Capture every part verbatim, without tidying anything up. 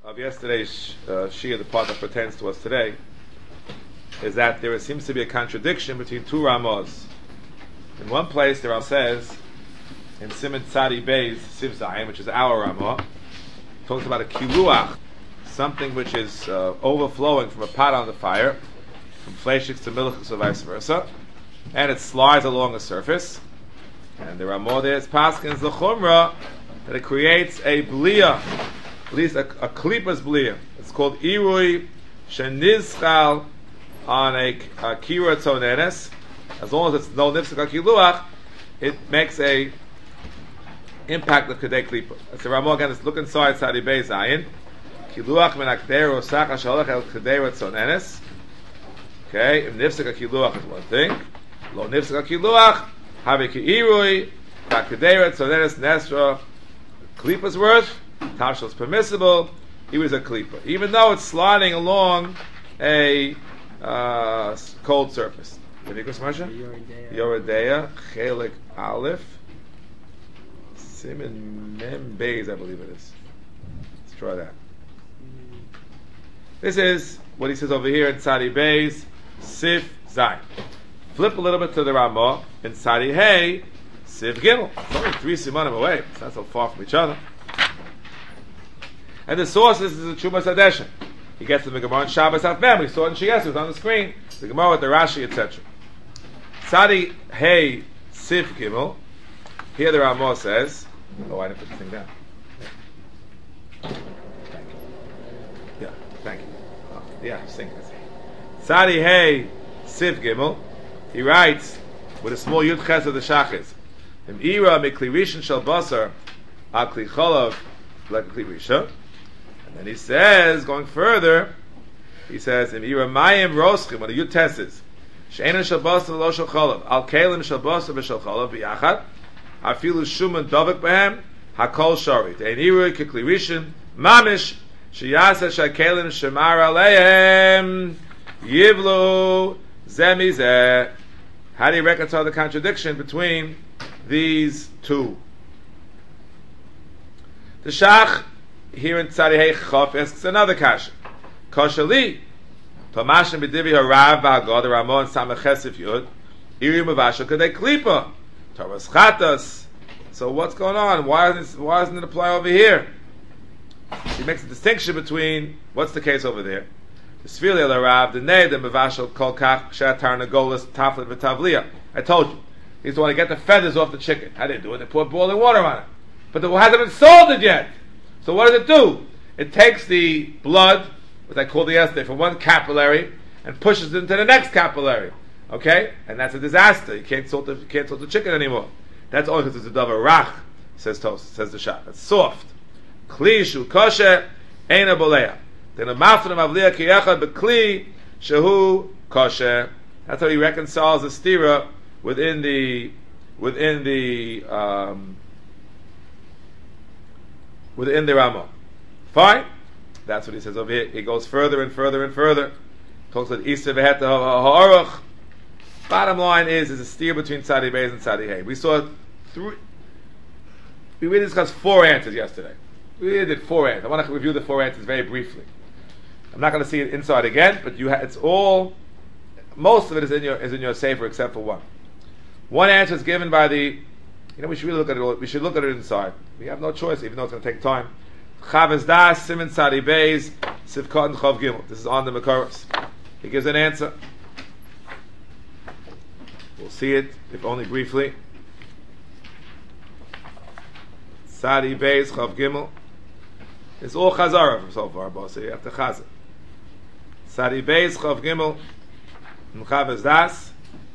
of yesterday's uh, Shia, the part that pertains to us today, is that there seems to be a contradiction between two Ramos. In one place, the Ram says, in Siman Tzadi Beis Siv Zayin, which is our Ramah, talks about a kiluach, something which is uh, overflowing from a pot on the fire, from fleshiks to milchiks or vice versa, and it slides along a surface. And the Ramah there is paskins the chumrah that it creates a blia, at least a, a klipas blia. It's called irui shenizchal on a, a kira tzonenes. As long as it's no nifsik kiluach, it makes a impact of kedei klipa. That's the Ramah again. Let's look inside Tzadi Beis Zayin. Kiluach min akder osach hashalach el kedei tzonenes. Okay, if nifsik kiluach is one thing. Lo nifsik kiluach have ki irui kedei tzonenes nesra. Klipa's worth. Tashel is permissible. He was a klipa, even though it's sliding along a uh, cold surface. Yoredeya, Chelik Aleph, Siman Mem Beis, I believe it is. Let's try that. This is what he says over here in Tzadi Beis, Sif Zayin. Flip a little bit to the Ramah in Tzadi Hey, Sif Gimel. It's only three simanim away. It's not so far from each other. And the source is the Chumas Hadeshin. He gets to the Gemara in Shabbos Hafmem. We saw it in Shiyas. It was on the screen. The Gemara with the Rashi, et cetera. Tzadi Hey Sif Gimel. Here the Ramah says, oh, I didn't put the thing down. Thank you. Yeah, thank you. Oh, yeah, sing this. Tzadi Hey Sif Gimel. He writes with a small Yud Ches of the Shachis. Im Ira Mikli Rishon Shel Basar Al Kli Cholav Like Kli Rishon. And then he says, going further, he says, Im Ira Mayim Roschim, when the Yud Tes is, She'ena Shel Basar Lo Shel Cholav Al Kelim Shel Basar V'Shel Cholav B'Yachad Afilu Shuman Dovek Behem Hakol Sharit Ein Ira Kli Rishon Mamish Sheyasa Shekelim Shemar Aleim Yivlu Zemi Zeh. How do you reconcile the contradiction between these two? The Shach here in Tzadi Hey Chof asks another kasha. Koshali Tomashim b'divi harav v'hagod Ramah and Samachesif Yud Iri Mavashal Kadei Klipa Torah's Chatas. So what's going on? Why isn't it, why doesn't it apply over here? He makes a distinction between what's the case over there. The Sfili al Rav, the Nei, the Mavashal Kol Kach Shatar Nagolas Taflet V'Tavliya. I told you. He's the one to get the feathers off the chicken. How did they do it? They pour boiling water on it. But it hasn't been salted yet. So what does it do? It takes the blood, what I called yesterday, from one capillary and pushes it into the next capillary. Okay? And that's a disaster. You can't salt the, you can't salt the chicken anymore. That's only because it's a davar rach, says Tos, says the Shach. It's soft. Kli shu kosher, eina boleya. Then a mafnim avliya kiyachad bekli shehu kosher. That's how he reconciles the stira within the within the um, within the Ramah. Fine. That's what he says over here. He goes further and further and further. Talks about Isa v'heta ha'aruch. Bottom line is, is a steer between Tzadi Beis and Tzadi Hey. We saw three. We really discussed four answers yesterday. We really did four answers. I want to review the four answers very briefly. I'm not going to see it inside again, but you ha- it's all. Most of it is in your is in your sefer except for one. One answer is given by the. You know, we should really look at it. All, we should look at it inside. We have no choice, even though it's going to take time. Chavez Das Siman Tzadi Beis Sivkot and Chav Gimel. This is on the Makoros. He gives an answer. We'll see it, if only briefly. Tzadi Beis Chav Gimel. It's all Chazara from so far, boss. So you have to Chazar. Tzadi Beis Chav Gimel. Chavez Das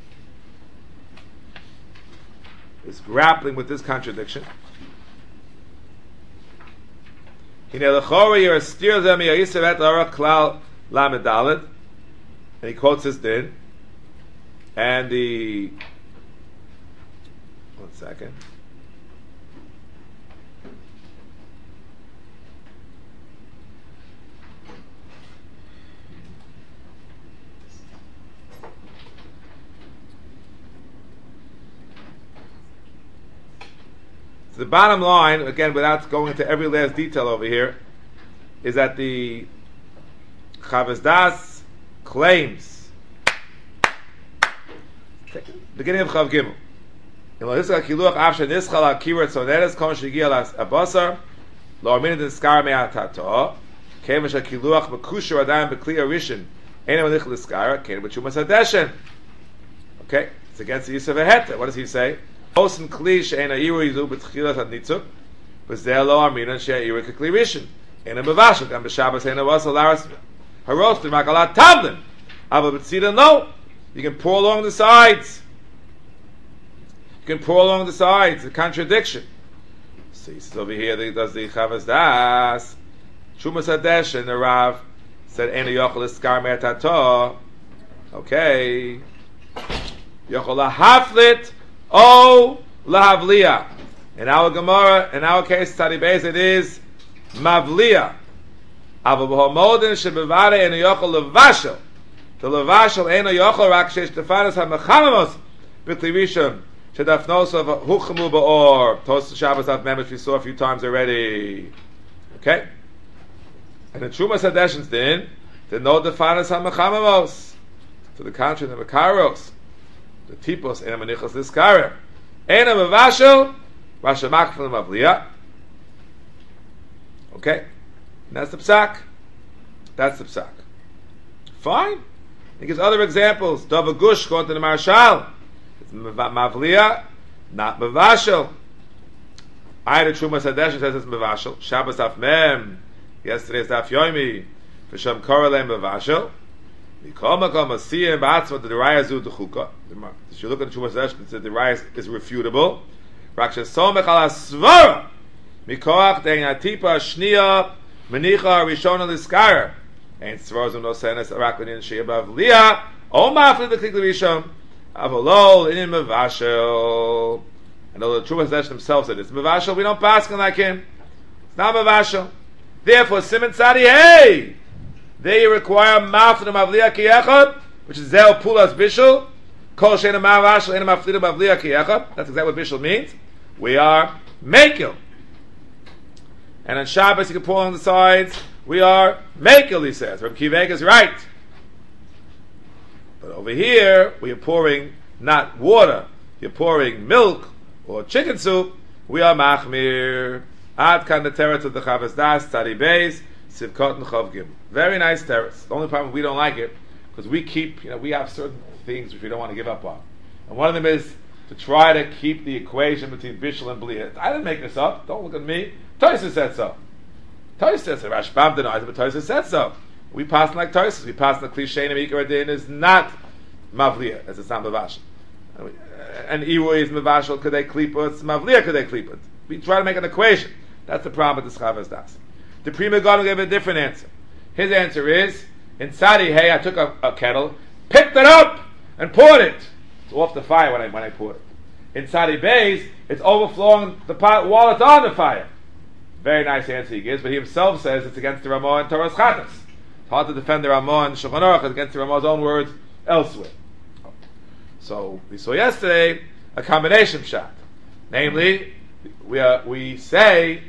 is grappling with this contradiction. And he quotes this din. And the one second. The bottom line, again, without going into every last detail over here, is that the Chavas Das claims, beginning of Chav Gimel, in Lohiska Kiluach Avshe Nischal HaKirat Soneres Kon Shegiel HaBasar Lo Armin Den Skar Mea Tato Kevish HaKiluach Bekusher Adayim Bekli Arishin Eina Malich L'Skara Keina B'Chumas HaDeshen. Okay, it's against the Yisuf HaHeta. What does he say? Osen Kli She'ena Iru Yizu B'Tchilat HaNitzuk V'Zeh Lo Armin She'ena Iru K'Kli Rishin Eina B'Vashel Gam B'Shabbos Eina Vasal Laras Haros B'Makalat Tavlin Ava B'Tzida no. You can pour along the sides. You can pour along the sides. A contradiction. So he says over here, that does the Chavas Das. Chumas Hadesh and the Rav said, "Ena yochel iskar me'atato." Okay. Yochel lahaflit o lahavliya. In our Gemara, in our case, Tzadi Beis, it is mavliya. Ava b'homodin shebevare ena yochel levashel. The levashel ena yochel rak sheish tefanas ha-mechamamos b'kli rishon. Shedafnos of Huchamu Ba'or. Tos Shabbos Av Mem, which we saw a few times already. Okay? And the Trumas Hadeshins then, the no defanas ha-mechamamos. To the contrary, the Mekaros, the Tipos, Ena Manichos Liskarer. Ena Mevashel, Rasha Makfel Mavliya. Okay? And that's the Psak. That's the Psak. Fine. He gives other examples. Dova Gush, going to the Marshal. Mavliya, not Mavashel. I the Trumas Hadesh says it's Mavashel. Shabbos Daf Mem. Yesterday's Daf Yomi. V'Shem Korelem Mavashel. Mikol Makom Asiyim Ba'atzma the Raya Zu D'Chuka. If you look at the Trumas Hadesh, it says the Raya is refutable. Raksha Somech Ala Svara. Mikoach Dein Atipa Shnia Menicha Rishona Liskara. Ain't Svarozum No Senes Araklin Shia Mavliya. O Mafli the Klikli Rishon. Avalol in Mavashel. And though the Trumas Hadesh themselves said it's Mavashel, we don't pass like him. It's not Mavashel. Therefore, Simon Tzadi, hey! They require Maflim Mavliya Kiyechad, which is Zel Pulas Bishul. Kol Shena Mavashel, Ena Maflim Mavliya Kiyechad. That's exactly what Bishul means. We are Mekel. And on Shabbos, you can pull on the sides. We are Mekel, he says. Rabbi Kivek is right. But over here, we are pouring not water, you're pouring milk or chicken soup. We are machmir. Ad kan the terrace of the Chavas Das, Tzadi Beis, Sivkot and Chav Gimel. Very nice terrace. The only problem we don't like it because we keep, you know, we have certain things which we don't want to give up on. And one of them is to try to keep the equation between Bishul and Blia. I didn't make this up. Don't look at me. Tosha said so. Tosha said so. Rashbam denies it, but Tosha said so. We pass like Tosha. We pass the cliche and Ikar Adin is not Mavliya, as it's not Mavashel. And Irui is Mavashel, could they klipa? It's Mavliya, could they klipa? We try to make an equation. That's the problem with the Chavas Das. The Prima God gave a different answer. His answer is, in Tzadi, hey, I took a, a kettle, picked it up, and poured it. It's off the fire when I when I poured it. In Tzadi Beis, it's overflowing the pot while it's on the fire. Very nice answer he gives, but he himself says it's against the Ramah and Torah's Chatas. It's hard to defend the Ramah and Shulchan Aruch against the Ramah's own words elsewhere. So we saw yesterday a combination shot. Namely, we are, we say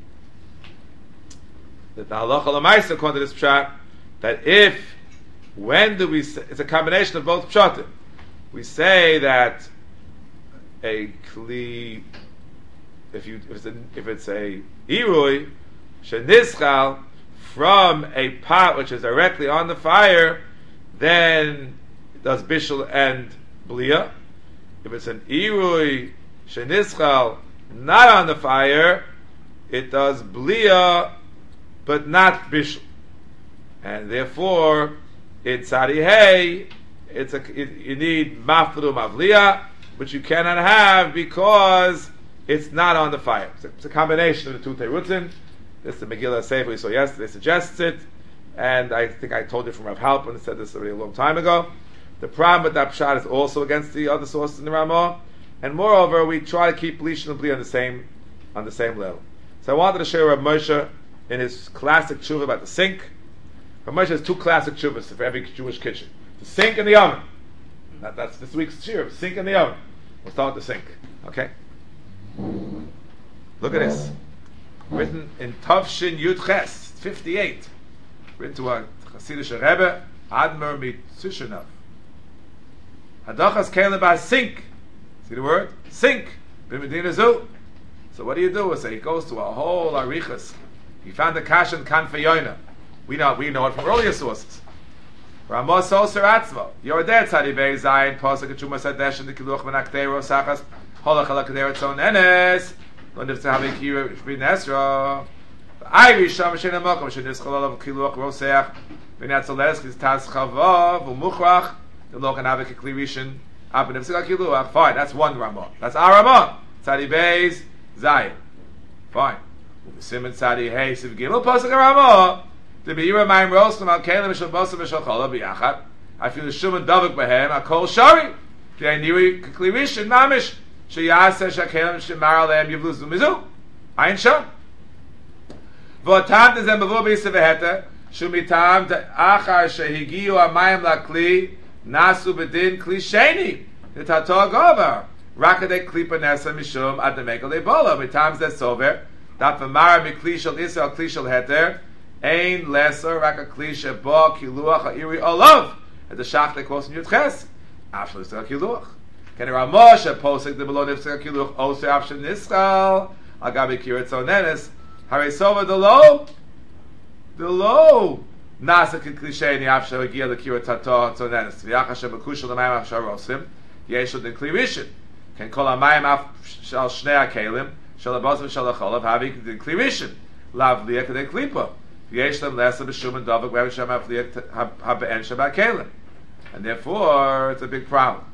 that the halacha l'maisa according to this pshat, that if, when do we say, it's a combination of both pshatim. We say that a kli, if you if it's a, if it's a irui shenischal from a pot which is directly on the fire, then it does bishul and blia. If it's an irui shenischal not on the fire, it does blia but not bishul, and therefore in tzadi hey it's a it, you need maflu mavlia, which you cannot have because it's not on the fire. It's a, it's a combination of the two terutzim. This is the Megillah Sefer we saw yesterday suggests it, and I think I told you from Rav Halpin said this already a long time ago. The problem with that pshat is also against the other sources in the Ramah, and moreover, we try to keep Lishan and Bli on the same on the same level. So I wanted to share Rav Moshe in his classic tshuva about the sink. Rav Moshe has two classic tshuvas for every Jewish kitchen: the sink and the oven. That, that's this week's shir: sink and the oven. We'll start with the sink. Okay. Look at this. Written in Tavshin Yud Ches. fifty-eight. Written to a Hasidic Rebbe, Admir Mitzushinov. Hadachas Kelim by sink. See the word? Sink. B'Medina Zu. So what do you do? So he goes to a whole arichas. He found the kash and kanfayoina. We know we know it from earlier sources. Ramos Oser Atzmo. You're there, Tzadi Bey Zayin, Posek Chuma Sadesh and the Kiluch Menaktero Sachas, Holach Halakadero Tzon Enes, Lundiv Tzahavi Kira Shbin Esra. Irish Sham Shin Amokum, Shin Ischalol of Kiluch Roseach, Vinatzoles, Taz Chavav, Umuchrach, the Lokan Avik Klirishin, Abin of Kiluach. Fine, that's one Ramah. That's our Ramah. Tzadi Bey's Zayin. Fine. Simon Tzadi Hey, Siv Gimel Posek Ramah. The Beira Mayim Rostam Al Kalim Mishal Bosa Mishal Chola B'Yachad. I feel the Shuman Davik Behem Akol Shari. The Niri Klirishin Mamish Sheyaseh Shakalim Shemar Aleim Yivluz Mizu. Ein Sham. V'otam Tezem Bavur B'Yisa V'Heta Shumitam Achar Shehigiyu Amayim Lakli Nasu B'Din Kli Sheni the Tator Gover Rakadei Klipa Nesa Mishum Ademekal Ebola V'otam Zeh Sover That V'Mara Mikli Shal Israel Kli Shal Heter Ein lesser raka klisha ba kiluach ha'iri olav at the shach they quote in Yudches after the kiluach. Can a Ramosh a posik the below nifsek kiluach also after nischal agabi kirat zonenes harisova the low the low nasa klisha in the after agia the kirat tato zonenes v'yachashem bekushel the mayim after rosim yeshud in klirishin can call a mayim af shal shnei akelim shal abazim shal acholav havik the klirishin lav liya kadei klipa. And therefore, it's a big problem.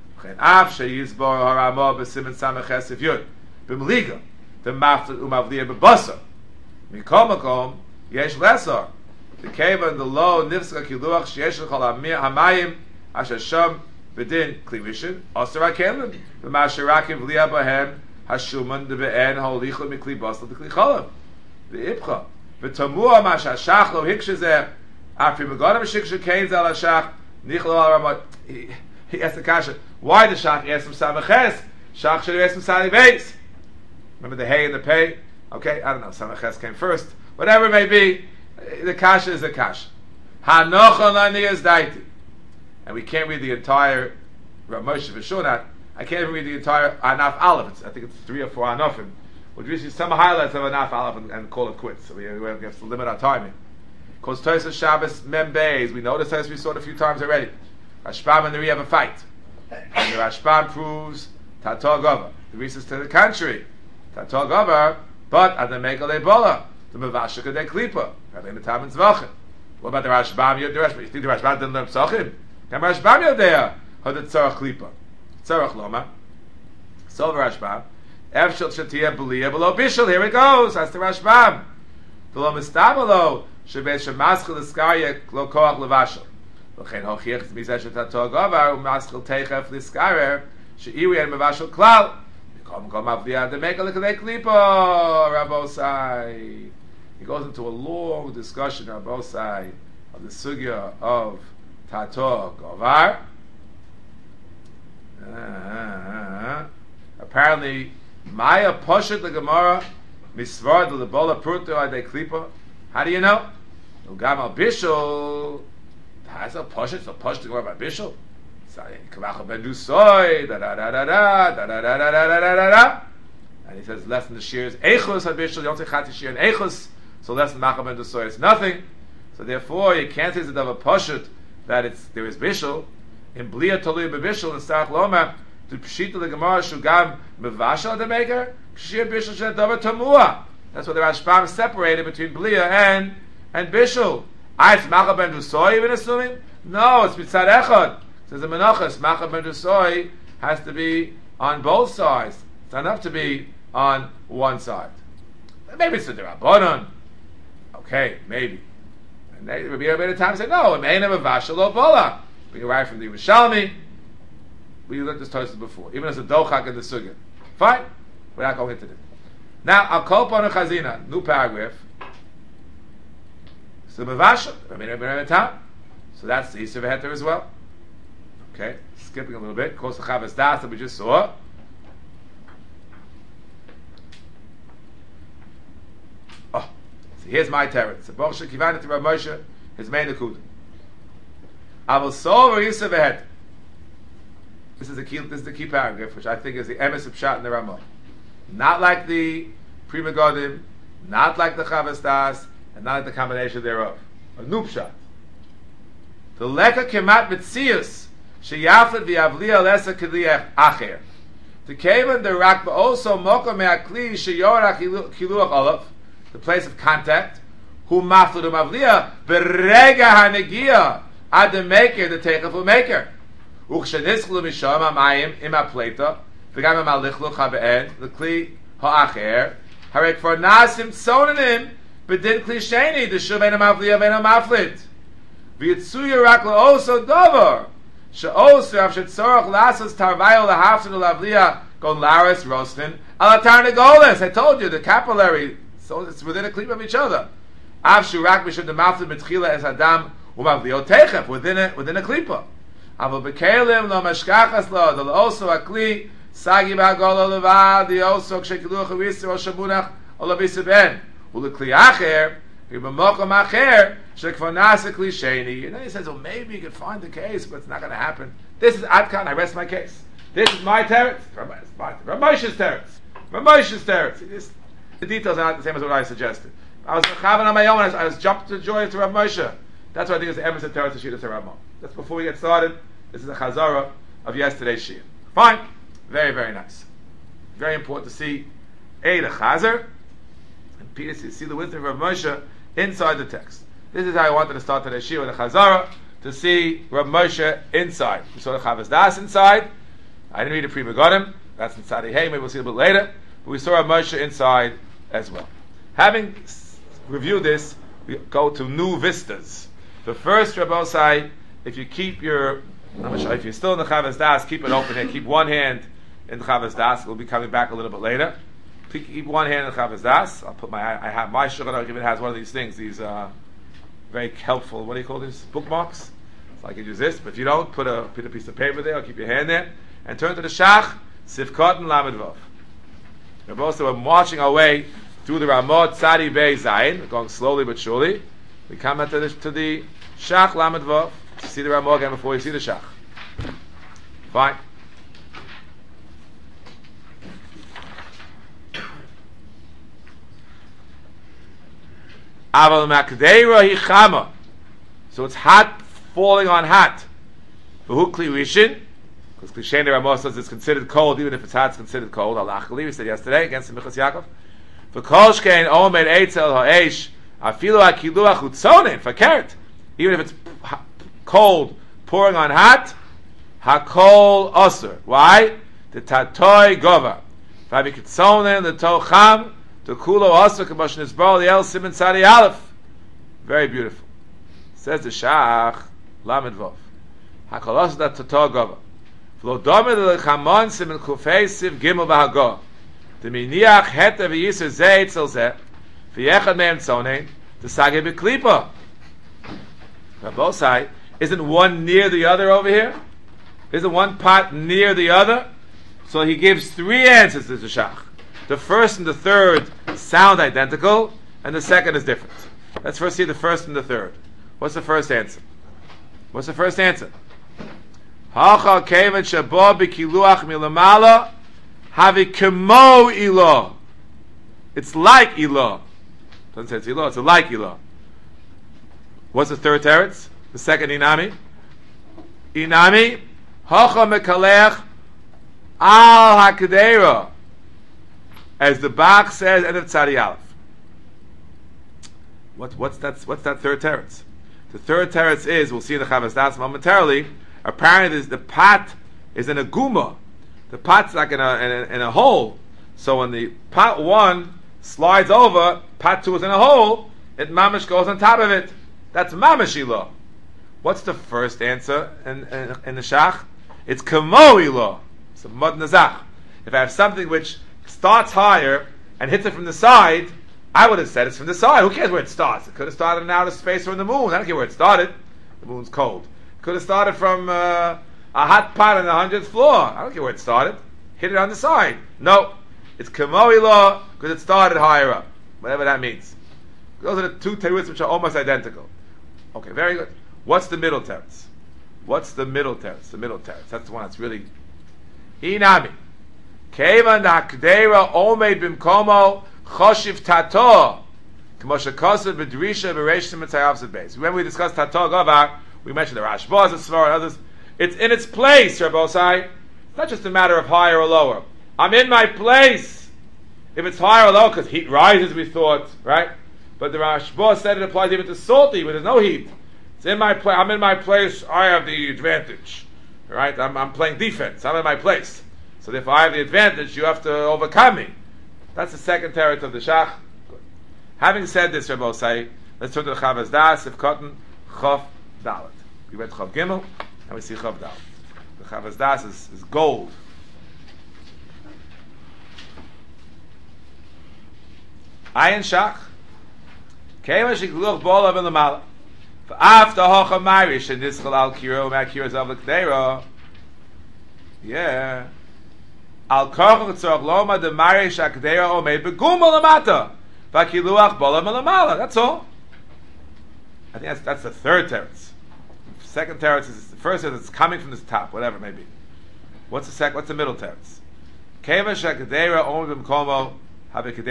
The mafta umavliya bebasa. Mikomakom yesh lesser. The cave and the low nifska kiluach sheyesh l'chol hamayim asher sham b'din klivishin osir hakelim b'mashirakim v'liya bahem hashuman de be'en holichel mikli basel de klicholav the ibcha. V'tamua ma shashach lo hikshezeh after megadam shikshe kain zal hashach nichlo al ramot. He asked the kasha, why the shach? He asked him samaches. Shach should have asked him sali beis. Remember the hay and the pay? Okay, I don't know. Samaches came first. Whatever it may be, the kasha is the kasha. Hanochon laniyas daiti. And we can't read the entire Ramoshe for sure not. I can't even read the entire Anaf Aleph. I think it's three or four Anafim. We'll just use some highlights of Anaf Aleph and, and call it quits. So we, we have to limit our timing. Because Tosas Shabbos Mem Beis, we know this as we saw it a few times already. Rashbam and the Ri have a fight. And the Rashbam proves Tator Gover. The Ri says to the contrary. Tator Gover, but at the Megal Ebola, the Mavashika de Klipa, Radin the Tam Zvachin. What about the Rashbam? You think the Rashbam didn't learn Psachim? Can Rashbam Yodea? How did Tzarach Klipa? Tzarach Loma. So the Rashbam. Efshel Shatia Belia below Bishel. Here it goes. That's the Rashbam. The Lo Mistabalo Shebet Shemaschel Iskarya Lo Koach Levashel. L'chein Hochiach Mizeh Shetator Govar Umaschel Teichef Liskarer Sheiri and Mevashel Klal. Come come up the other make a look at the Klipa Rabosai. He goes into a long discussion Rabosai of the sugya of Tator Govar. Uh, apparently. Maya poshet the Gemara misvar the bola pruto ade klipa. How do you know? Ugam al bishul has a poshet so poshet the Gemara by bishul. Say kavach ben dusoy da da da da da da da da da da da da. And he says less than the shears echos al bishul. You don't say chati shear and echos, so less than machal ben dusoy is nothing. So therefore you can't say that of a poshet that it's there is bishul in blia tolu bebishul and starach loma. To pshita the Gemara shugam mevashal the maker kshir bishul shadavar tamua. That's what the Rashbam separated between blia and and bishul. I it's machal ben dusoy even assuming no it's mitzad echad. Says the Menachos machal ben dusoy has to be on both sides. It's not enough to be on one side. Maybe it's the Rabbanon. Okay, maybe. And they would be a bit of time say no. It may never mevashal lo bola. We can write from the Yerushalmi. We learned this Tosfos before, even as a dochak in the sugya. Fine, we're not going into it. Now, I'll call upon a chazina, new paragraph. So mevashal, so that's the Yisur V'Heter as well. Okay, skipping a little bit. Of course, the Chavas Das that we just saw. Here's my teretz. Borsha Kivan to Rav Moshe, his main akudah. I will solve Yisrael ahead. This is the key. This is the key paragraph, which I think is the emes of pshat in the Ramah. Not like the Pri Megadim, not like the Chavas Das, and not like the combination thereof. A new pshat. The leka kemat mitzius sheyaflet v'yavliya lesa k'li acher. The kaven the rak also moka me'akli sheyorach kiluach olav, the place of contact. Who mafled umavliya berega hanegia ad the maker the teichel for maker. Uchshenischlu misham amayim im apleta v'gam amalichlu chabe'en the kli ha'acher harek for nasim tzonanim bedin kli sheni the shuv enam avliya v'enam maflit v'yitzuya rak also dover she'osu av shetzorach lasas tarvayo lahafsin u'lavliya gon laris rostin ala tarnagolis. I told you the capillary, so it's within a clip of each other. Av shurak mishum the maflit mitchila es adam umavliyo techef within a within a klipa. Aval bekelim lo mashkachas lo the also a kli sagi ba'gol levad the also kshekiluach uvisir o shabunach o labisa ben ulekli acher b'mokom acher shekvar nasa kli sheni. And then he says, well, maybe you could find the case, but it's not going to happen. This is Adkan. I rest my case. This is my teretz. Rav Moshe's teretz. Rav Moshe's teretz. The details are not the same as what I suggested. I was mechavan on my own. I was, I was jumped to joy to Rav Moshe. That's what I think is the emes of teretz to Shita Rav Moshe. That's before we get started. This is a chazara of yesterday's shir. Fine. Very, very nice. Very important to see A, the chazer, and Peter, to see the wisdom of Rav Moshe inside the text. This is how I wanted to start today's shir with the chazara, to see Rav Moshe inside. We saw the Chavas Das inside. I didn't read the Pri Megadim. That's in Tzadi Hey. Maybe we'll see a little bit later. But we saw Rav Moshe inside as well. Having s- reviewed this, we go to new vistas. The first, Rabbi Osai, if you keep your, I'm sure, if you're still in the Chavas Das, keep it open here. Keep one hand in the Chavas Das. We'll be coming back a little bit later. Keep one hand in the Chavas Das. I'll put my, I have my Shulchan Aruch even has one of these things, these uh, very helpful, what do you call these? Bookmarks. So I can use this, but if you don't, put a, put a piece of paper there, or keep your hand there, and turn to the Shach, Sifkot and Lamed Vav. We're also we're marching our way through the Ramot Tzadi Bey Zayin. We're going slowly but surely. We come to the, to the Shach Lamed Vav. See the Ramot again before you see the Shach. Fine. Aval Makdeira Hichama. So it's hot falling on hot. V'hukli Rishon. Because Klisheni Ramos says it's considered cold, even if it's hot, it's considered cold. Alachali, we said yesterday against the Michas Yaakov. For Kolshkein Omed Eitzel Ha'esh, Afilu Akiluach Utzonin, Fakert. Even if it's cold, pouring on hot, Hakol Osir. Why? The Tatoi Gova. Favikitzonin, the Tocham, the Kulo Osir, Kaboshin Isbal, the El Simon Sadi Aleph. Very beautiful. Says the Shach, Lamed Vov. Hakol Osir, that Tatoi Gova. Lo domed le khamon sim in kufay siv gimel bahago. De miniach het ave yisur zeh etzel zeh. V'yechad mehem tzonein. To sage beklipa. Rabosai, isn't one near the other over here? Isn't one pot near the other? So he gives three answers to the Shach. The first and the third sound identical, and the second is different. Let's first see the first and the third. What's the first answer? What's the first answer? Hacha kevet shabo b'kiluach milamala havi kemo ilo. It's like ilo. Doesn't say it's ilo. It's a like ilo. What's the third teretz? The second inami. Inami hacha mekalech al hakadera, as the Bach says, end of Tzadi Aleph. What, what's that? What's that third teretz? The third teretz is, we'll see in the Chavas Das momentarily. Apparently, the pot is in a guma. The pot's like in a, in a in a hole. So when the pot one slides over, pot two is in a hole. It mamish goes on top of it. That's mamish ilo. What's the first answer in, in, in the shach? It's kamo ilo. It's a mud nazach. If I have something which starts higher and hits it from the side, I would have said it's from the side. Who cares where it starts? It could have started in outer space or in the moon. I don't care where it started. The moon's cold. Could have started from uh, a hot pot on the hundredth floor. I don't care where it started. Hit it on the side. No. It's Kamoi law because it started higher up. Whatever that means. Those are the two teretz which are almost identical. Okay, very good. What's the middle teretz? What's the middle teretz? The middle teretz. That's the one that's really inami. Kevan hakdera omeid bimkomo choshiv tato. K'moshe kosev b'drisha b'reishim mitzayav's base. When we discussed tato gavar, we mentioned the Rashba, the Svar, and others. It's in its place, Rabbosai. It's not just a matter of higher or lower. I'm in my place. If it's higher or lower, because heat rises, we thought, right? But the Rashba said it applies even to salty, where there's no heat. It's in my place. I'm in my place. I have the advantage, right? I'm, I'm playing defense. I'm in my place. So if I have the advantage, you have to overcome me. That's the second teretz of the Shach. Good. Having said this, Rabbosai, let's turn to the Chavaz Das, if Cotton, Chof Dalet. We read Chof Gimel, and we see Chof Dalet. The Chavaz Das is, is gold. Ayin Shach. Keva shikluch bolav in the mala. After hocha marish and this al kiro makiro zav l'kdeira. Yeah. Al koch l'tzorach loma de marish akdeira omeid begumel lamata. Vakiluach bolav in the mala. That's all. I think that's that's the third teretz. Second teretz is the first is it's coming from this top, whatever it may be. What's the sec? What's the middle teretz? Keva shakdeira omeid b'mkomo. That means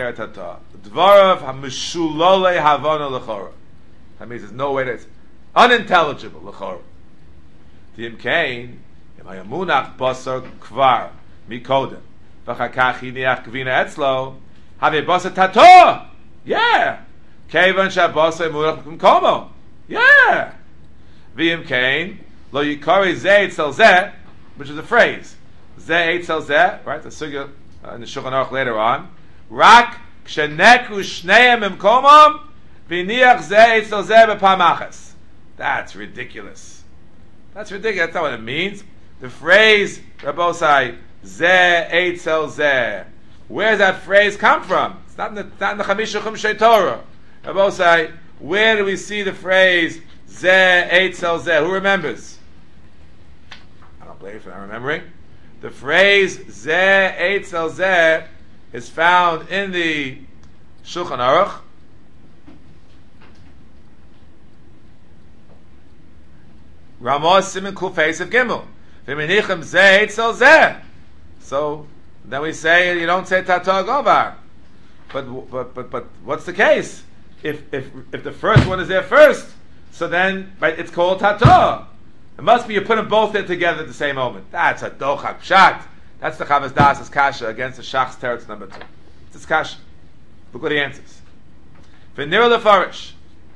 there's no way that's unintelligible. Dim kain, imayamunach basar kvar mikodem. V'chakach hiniach kvina etzlo. Have basar tato. Yeah. Kevan shabasar imunach b'mkomo. Yeah. V'im kain lo yikari zeh etzel zeh, which is a phrase. Zeh etzel zeh, right? The sugya uh, in the Shulchan Aruch later on. Rak ksheneku shneim imkomam v'niach zeh etzel zeh b'pamachas. That's ridiculous. That's ridiculous. That's not what it means. The phrase Rabbosai zeh etzel zeh. Where does that phrase come from? It's not in the, not in the Chamisha Chumshei Torah. Rabbosai, where do we see the phrase zeh etzel zeh? Who remembers? I don't blame you for not remembering. The phrase zeh etzel zeh is found in the Shulchan Aruch. Ramos Siman Kufeis of Gimel. V'minichem zeh etzel zeh. So then we say you don't say Tato Govar. But but but but what's the case? If if if the first one is there first, so then right, it's called Tato. It must be you put them both there together at the same moment. That's a dochak pshat. That's the Chavaz Das' kasha against the Shach's teretz number two. It's his kasha. Look what he answers. V'nira lefarish.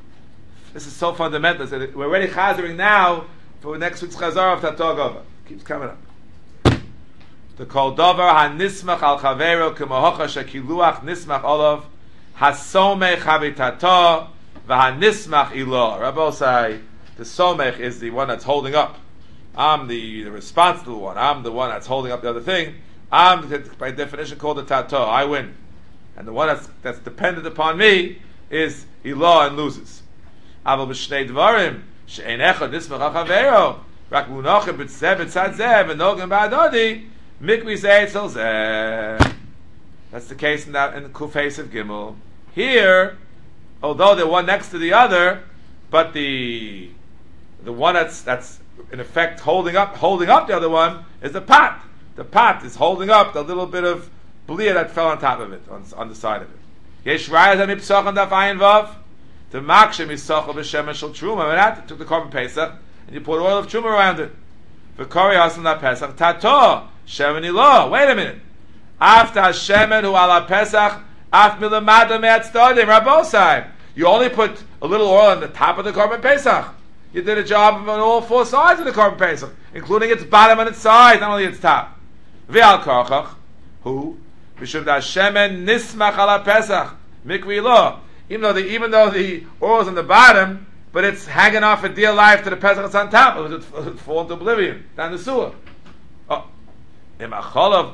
This is so fundamental. So we're already chazering now for next week's chazar of Tato Gova. Keeps coming up. The kol dover hanismach al chavero k'mohocha shekiluach nismach olav hasomech havitato v'hanismach ilo. Rabbosai, the somech is the one that's holding up. I'm the, the responsible one. I'm the one that's holding up the other thing. I'm, by definition, called the tato. I win. And the one that's, that's dependent upon me is ilah and loses. Aval b'shnei dvarim she'ein echad nismach ha'chavero rak munochem b'tzeh b'tzad zeh v'nogem ba'adodi mikvi zeh etzel zeh. That's the case in that in the Kufeis of Gimel. Here, although they're one next to the other, but the the one that's that's in effect holding up holding up the other one is the pot. The pot is holding up the little bit of blia that fell on top of it, on, on the side of it. Yesh rayas hamipsach and daf ayin vav to makshem isachal b'shemen shel truma. When that took the korban pesach and you poured oil of truma around it. V'kori hasan la pesach tato shemen ilah. Wait a minute. After hashemen hu ala pesach af milamada me'atzdadim Rabbosai. You only put a little oil on the top of the korban pesach. You did a job on all four sides of the korban pesach, including its bottom and its sides, not only its top. V'al karchach, who mishum da shemen nismach ala pesach mikvi lo. Even though the even though the oil is on the bottom, but it's hanging off for dear life to the pesach that's on top. It would fall into oblivion down the sewer. Oh, imacholav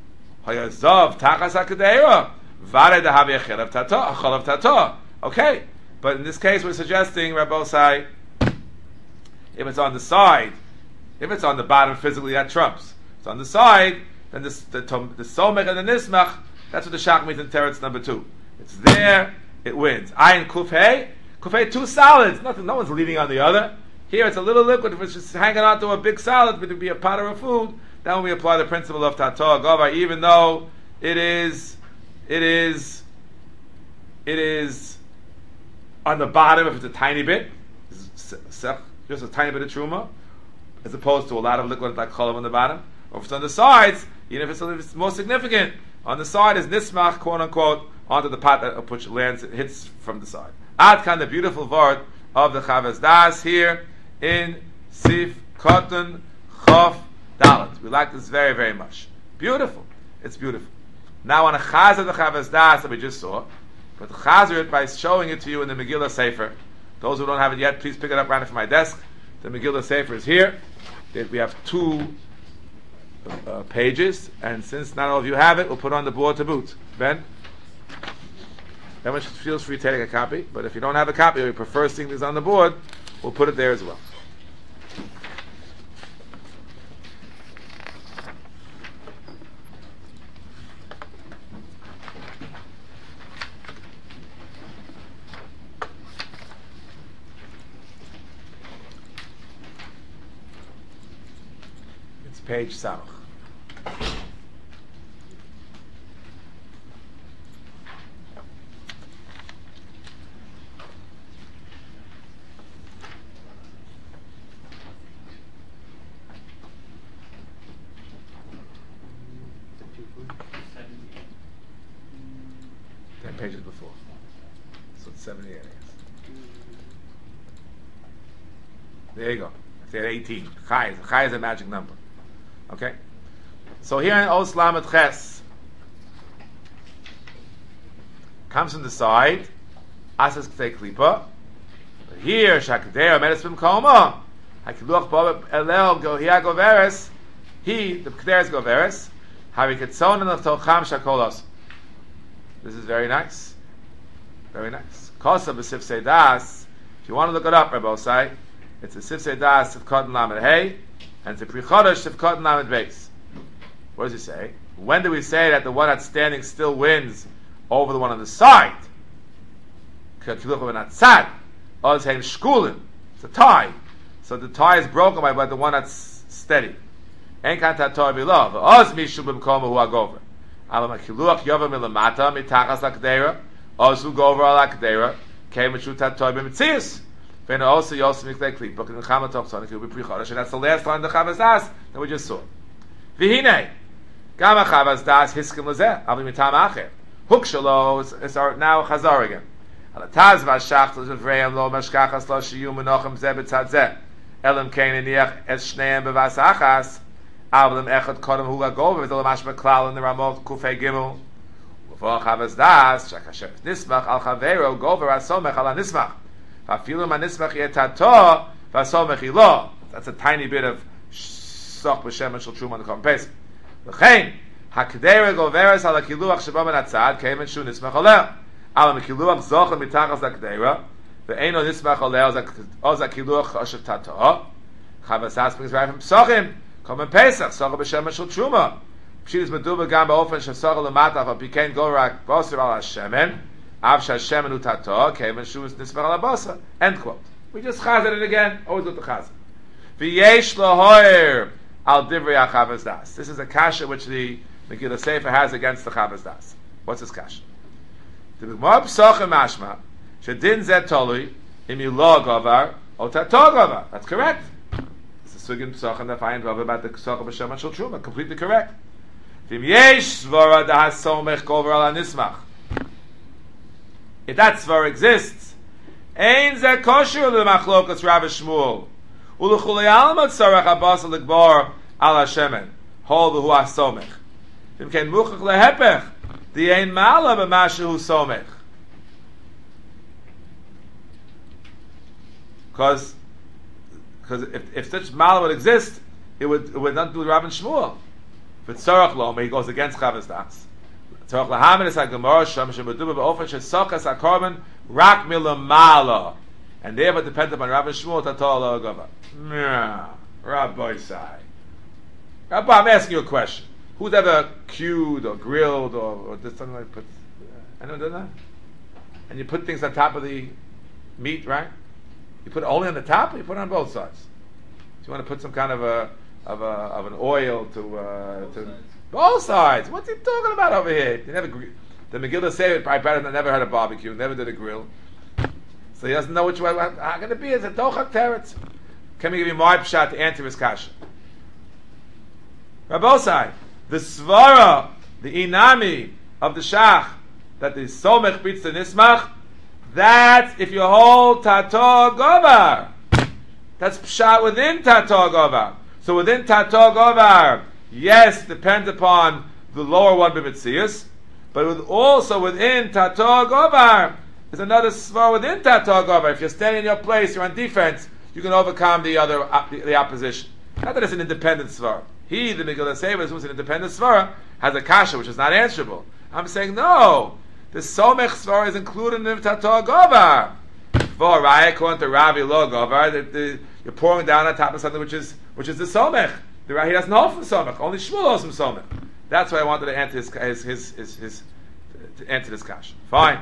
hayazav tachas hakadeira vare dahavi achelav tato acholav tato. Okay, but in this case, we're suggesting Rabbosai. If it's on the side, if it's on the bottom physically, that trumps. If it's on the side, then this, the the somech and the nismach, that's what the shach means in teretz number two. It's there, it wins. Ayin kufay, kufay two solids. Nothing. No one's leaning on the other. Here it's a little liquid. If it's just hanging on to a big solid, but it'd be a pot or a food. Then when we apply the principle of Tatoa Gova, even though it is, it is, it is on the bottom if it's a tiny bit, just a tiny bit of truma, as opposed to a lot of liquid like cholam on the bottom. Or if it's on the sides, even if it's, if it's more significant, on the side is nismach, quote unquote, onto the pot that which lands, it hits from the side. Ad kan, the beautiful word of the Chavas Das here in Sif Cotton Chof Dalet. We like this very, very much. Beautiful. It's beautiful. Now on a Chazer the Chavas Das that we just saw, but Chazer it by showing it to you in the Megillah Sefer. Those who don't have it yet, please pick it up right from my desk. The Megillah Sefer is here. We have two uh, pages, and since not all of you have it, we'll put it on the board to boot. Ben? Everyone feels free to take a copy, but if you don't have a copy or you prefer seeing this on the board, we'll put it there as well. It's page Samach. Pages before, so it's seventy-eight. There you go. It's at eighteen. Chai, Chai is a magic number. Okay. So here in Os Lamed Ches comes from the side. Asas Ktei Klipa. Here Shakdei Medes B'Mkoma. Hakiluach Bob Elel Gohia Goveres. He the Kder is Goveres. Hariketzon and the Tocham Shakolos. This is very nice. Very nice. Kosa b'sif seidas. If you want to look it up, Rabbi Osai, it's a sif seidas of cotton lamed hay, and it's a prichodesh of cotton lamed base. What does he say? When do we say that the one that's standing still wins over the one on the side? It's a tie. So the tie is broken by, by the one that's steady. Ein kan tator bilav. Oz mishu b'mkomo hu agover. Alam akiluach yovam milamata mitachas lakdeira. Ozu gover al lakdeira. Came and shoot that toy b'mitzias. Then also yosem miklei klipuk and chama tochson will be prichodesh. And that's the last line of the Chavas Das that we just saw. V'hinei gama Chavas Das hiskim lezeh avim mitam acher. Hook shalo is our now Chazar again. Alataz v'ashach l'zevreim lo mashkachas lo shiyu menochem zeh b'tzad zeh. Elam kein eniach es shneim b'vas achas. Avlim echad kodem hu lagover v'zol mashma klal in the Ramot Kufei Gimel. V'for Chavas Das shakasher nismach al chavero gover asomech al nismach. V'afilu manismach yetato v'asomech ilo. That's a tiny bit of soch b'shem and shel truma on the Korban Pesach. L'chein hakdera goveres al hakiluach sheba ben atzad keim and shu nismach aleh. Al hakiluach zochen mitachas hakdera ve'eino nismach aleh oz hakiluach oshev tato. Chavas Das brings right from Psochim. Korban Pesach socha b'shem shel truma. Pshidus meduba gam ba'ofen shesocha l'mata av pikein gorak boser al hashemen av shashemen hu tato keim and shu nismach al habosa. End quote. We just chazed it again. Always with the chazed. V'yesh lahoyer al divrei Chavas Das. This is a kasha which the Megillah Sefer has against the Chavas Das. What's this kasha? The Gemara Psochim mashma shedin zeh tolui im yilo govar o tato govar. That's correct. It's a sugin Psochim that find over about the Psochim b'shem and shel truma. Completely correct. V'im yesh svara da hasomech govar al hanismach. If that svara exists, ein zeh kosher l'machlokas Rav Shmuel. Ulechulei alma tzarech habasa l'gbar al hashemen hol v'hu hasomech. V'im ken muchach lehepech the ein mala b'mashu hu somech. Because because if, if such mala would exist, it would it would not do Rav Shmuel. But tzarech loma, he goes against Chavas Das. Tzarech lahamin is ha-gemara sham shemeduba b'ofen shesokas ha-korban rak milamala. And therefore depend upon Rav Shmuel Tato Lo Gova. Nah, Rabbi Sai. Rabbi, I'm asking you a question. Who's ever queued or grilled or, or did something like that? Anyone done that? and you put things on top of the meat, right? You put it only on the top, or you put it on both sides? If you want to put some kind of a of a of an oil to uh, both to sides. Both sides. What's he talking about over here? He never the Megillah say it. I probably never had a barbecue, never did a grill, so he doesn't know which way. How can it be? It's a dochak teretz. Can we give you my pshat to answer his kasha? Rabbosai, the svara, the inami of the shach, that the somech beats the nismach, that's if you hold tato govar. That's pshat within tato govar. So within tato govar, yes, depends upon the lower one b'mitzias, but with also within tato govar, there's another svara within tato govar. If you're standing in your place, you're on defense, you can overcome the other uh, the, the opposition. Not that it's an independent svara. He, the Megillah Sefer, who's an independent svara, has a kasha which is not answerable. I'm saying no. The somech svara is included in the tato govar. For raya, according to Ravi lo govar, that the, you're pouring down on top of something which is which is the somech. The Rahi doesn't hold from somech. Only Shmuel holds from somech. That's why I wanted to answer his his his, his, his to answer this kasha. Fine,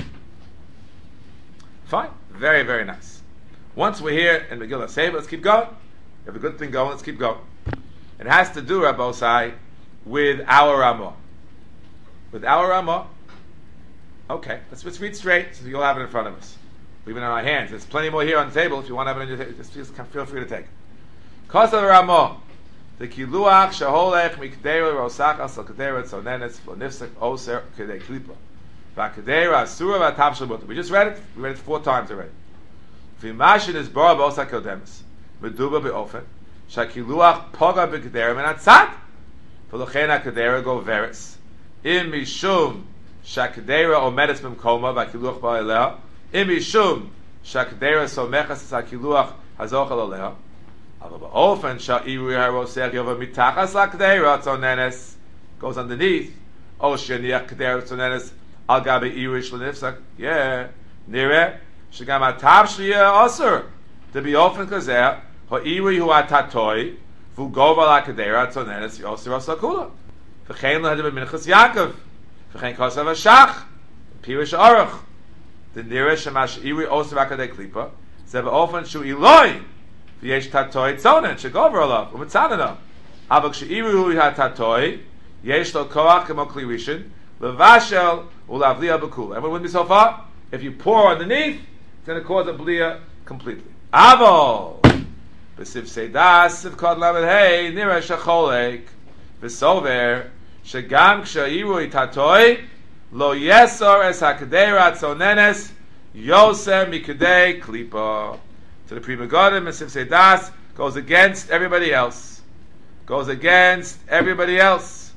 fine, very very nice. Once we're here in Megillah Sefer, let's keep going. We have a good thing going. Let's keep going. It has to do, Rabbosai, with our Ramah. With our Ramah. Okay, let's, let's read straight so you'll have it in front of us. Leave it in our hands. There's plenty more here on the table. If you want to have it on your table, just feel free to take it. Kos of Ramah. The kiluach shaholech mikdera rosach asal kedera tzonenes v'nifsek oser kedei klipa. V'kedera asura v'atav shalmuta. We just read it. We read it four times already. V'mashin is bara b'osa kodemis. Meduba be'ofen. Shakiluach poga b'kedera menatzat. V'lochen ha'kedera go veris. Im mishum shakdera omedes b'mkoma v'kiluach ba'elea. Im mishum shakdera somechas hakiluach hazochel aleha. Aber be'ofen sha'iru harosech yova mitachas lakdera tzonenes. Goes underneath. O sheniach kedera tzonenes al gabe irish l'nifsak. Yeah. Nire. Shagam ha'tav shliya osur. To be often kazeh. Ha'iri hu ha'tatoi. V'ugova lakdera tzonenes yosir osakula. V'chein l'hadib b'minchas Yaakov. V'chein kosav ha'shach. Pirish aruch. The nire shemash iri osir ha'kadei klipa. Zeh be'ofen shu iloi. V'yesh tatoi tzonen. Shegover alav. U'mitzanana. Avak she'iri hu ha'tatoi. Yesh lo koach kemo kli rishon. Levashel u'lavliya b'kula. Everyone with me so far? If you pour underneath, it's going to cause a bliya completely. Avol. B'siv seidas, siv kod lamed hey, nira shacholek. V'sover, shegam ksha'iru itatoi, lo yesor es hakadera tzonenes, yosem mikadei klipa. So the Pri Megadim, B'siv seidas, goes against everybody else. Goes against everybody else.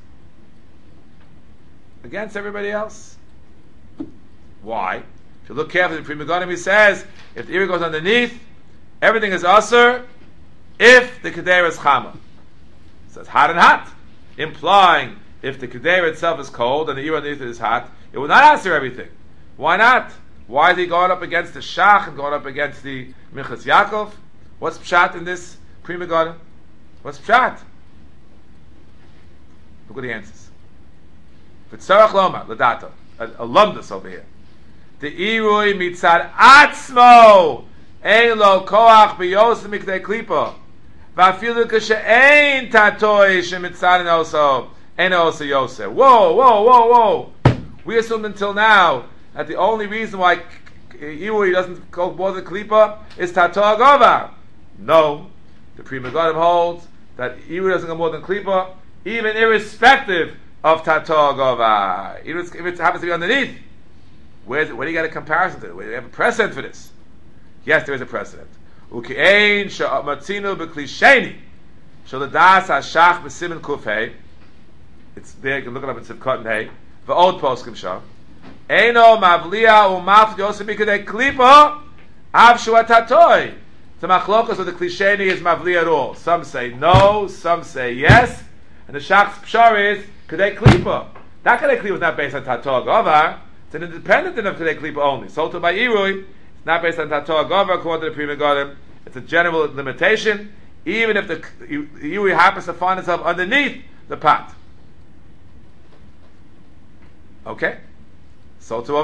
Against everybody else. Why? If you look carefully, the Pri Megadim, he says, if the iri goes underneath, everything is asur, if the kedera is chama. So it's hot and hot, implying if the kedera itself is cold and the iri underneath it is hot, it will not asur everything. Why not? Why is he going up against the shach and going up against the minchas Yaakov? What's pshat in this Pri Megadim? What's pshat? Look at the answers. V'tzarach loma l'data, a alumnus over here. The irui mitzad atzmo ein lo koach b'yosem mikdei klipa v'afilu kashe'ein tatoi shemitzad also ein also yosef. Whoa, whoa, whoa, whoa! We assumed until now that the only reason why irui doesn't go more than klipa is tato agova. No, the Pri Megadim holds that irui doesn't go more than klipa, even irrespective of tato agova. If it happens to be underneath. Where's, where do you get a comparison to? Where do you have a precedent for this? Yes, there is a precedent. Uke'ein sha'amatzinu b'klisheni shaladas ha'shach b'simen kufhei. It's there, you can look it up in Sivkot and Hey. V'od poskim shah. Eino mavliya u'maf yosem mikadei klipa av shuatatoi. The machlokas of the klisheni is mavliya at all. Some say no, some say yes. And the shach's pshar is kadei klipa. That kadei klipa is not based on tato govar. It's an independent of Kedei Klipa only. So to by Irui, it's not based on Tato Agava, according to the Pri Megadim. It's a general limitation, even if the Irui happens to find itself underneath the pot. Okay? So to over here.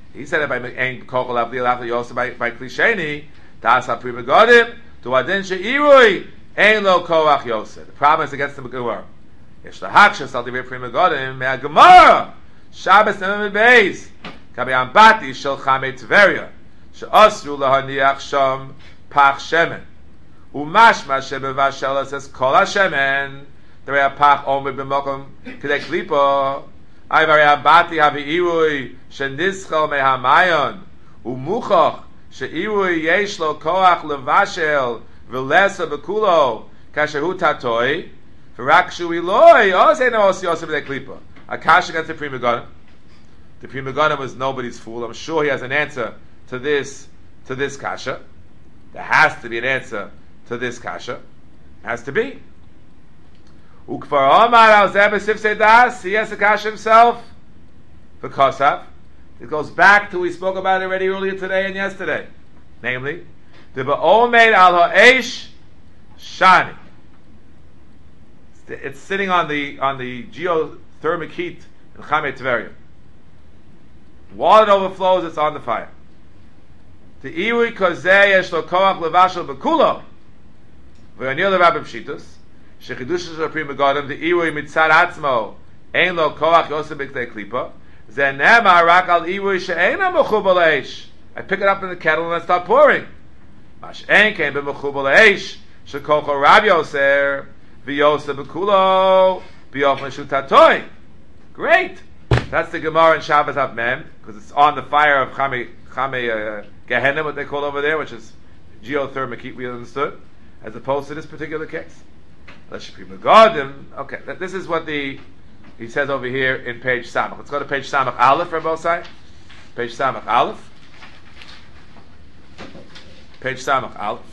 He said it by Ein Kochel Avli Avli also by by Klisheni. Das HaPri Megadim to Adin She'irui Ein Lo Koach Yosef. The problem is against the Gemara. Yesh Lahakshas Al Divrei Pri Megadim Mea Gemara Shabbos Nemem Beis Kabi Ambati Shel Chamei Tveria She'osru Lahaniach Sham Pach Shemen Umashma Shebevashel says Kol HaShemen Derei HaPach Omer B'Mokom Kedei Klipo Ayvari Ambati Havi Irui Shenischel Mehamayon Umuchoch She'irui Yesh Lo Koach Levashel V'Lesa B'Kulo Kasher Hu Tatoi V'Rak Shu Iloi Ose No Osi Ose B'Dei Klipa Akash against the Pri Megadim. The Pri Megadim was nobody's fool. I'm sure he has an answer to this to this kasha. There has to be an answer to this kasha. Has to be. Ukvar Omar Al Zeh B'Sif Seidas. He has the kasha himself. Because of it goes back to we spoke about it already earlier today and yesterday. Namely, the Ba'omed Al Ha'esh Shani. It's sitting on the on the geothermic heat in Chamei Tveria. Water overflows, it's on the fire. The Iwi Kozeh Yesh Lo Koach Levashel B'Kulo V'Yanil L'Rabbi Pshitus Shechidush Shel Pri Megadim the Iwi Mitzad Atzmo Ein Lo Koach Yosef B'Ktei Klipa Zeh Nemar Rak Al Iwi She'ena Mechubal Eish. I pick it up in the kettle and I start pouring. Mash Ein Kein B'Mechubal Eish Shekolcho Rab Yoser V'Yosef B'Kulo B'Yof Meshutatoy. Great. That's the Gemara in Shabbos Av Mem, because it's on the fire of Chamei Chamei uh, Gehenna, what they call over there, which is geothermic heat. We understood, as opposed to this particular case. Let's Pri Megadim. Okay, this is what the he says over here in page Samach. Let's go to page Samach Aleph for both sides. Page Samach Aleph. Page Samach Aleph.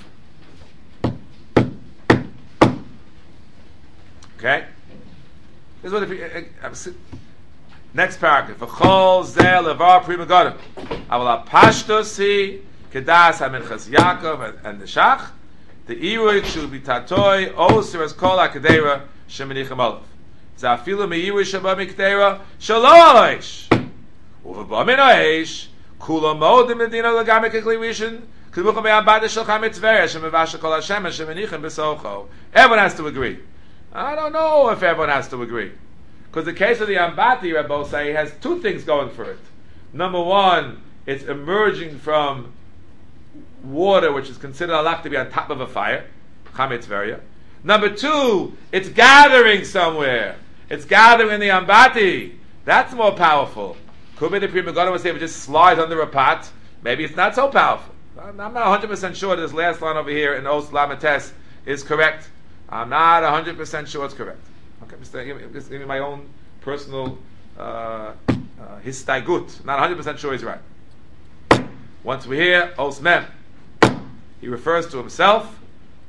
Okay. This is what if uh, uh, next paragraph. V'chol zeh levar Pri Megadim. Aval ha'pashtos hi kedas ha'minchas Yaakov and the Shach. The iruik should be tatoi osir as kol ha'kedera shemenichim olav. Zafilu me'iruik sheba mikdera shalo aloish. Uveba min ha'esh kula modim medina l'gamik ekliwishin k'lucham me'abada shel Chamei Tveria shemevasha kol ha'shemen shemenichim b'socho. Everyone has to agree. I don't know if everyone has to agree. Because the case of the Ambati, Rabbi say, has two things going for it. Number one, it's emerging from water, which is considered alak to be on top of a fire, Chamei Tveria. Number two, it's gathering somewhere. It's gathering in the Ambati. That's more powerful. Could be the Pri Megadim would say if it just slides under a pot. Maybe it's not so powerful. I'm not one hundred percent sure this last line over here in Os Lamates is correct. I'm not one hundred percent sure it's correct. Okay, just give me my own personal uh, uh, histaigut. Not one hundred percent sure he's right. Once we hear Os Mem, he refers to himself.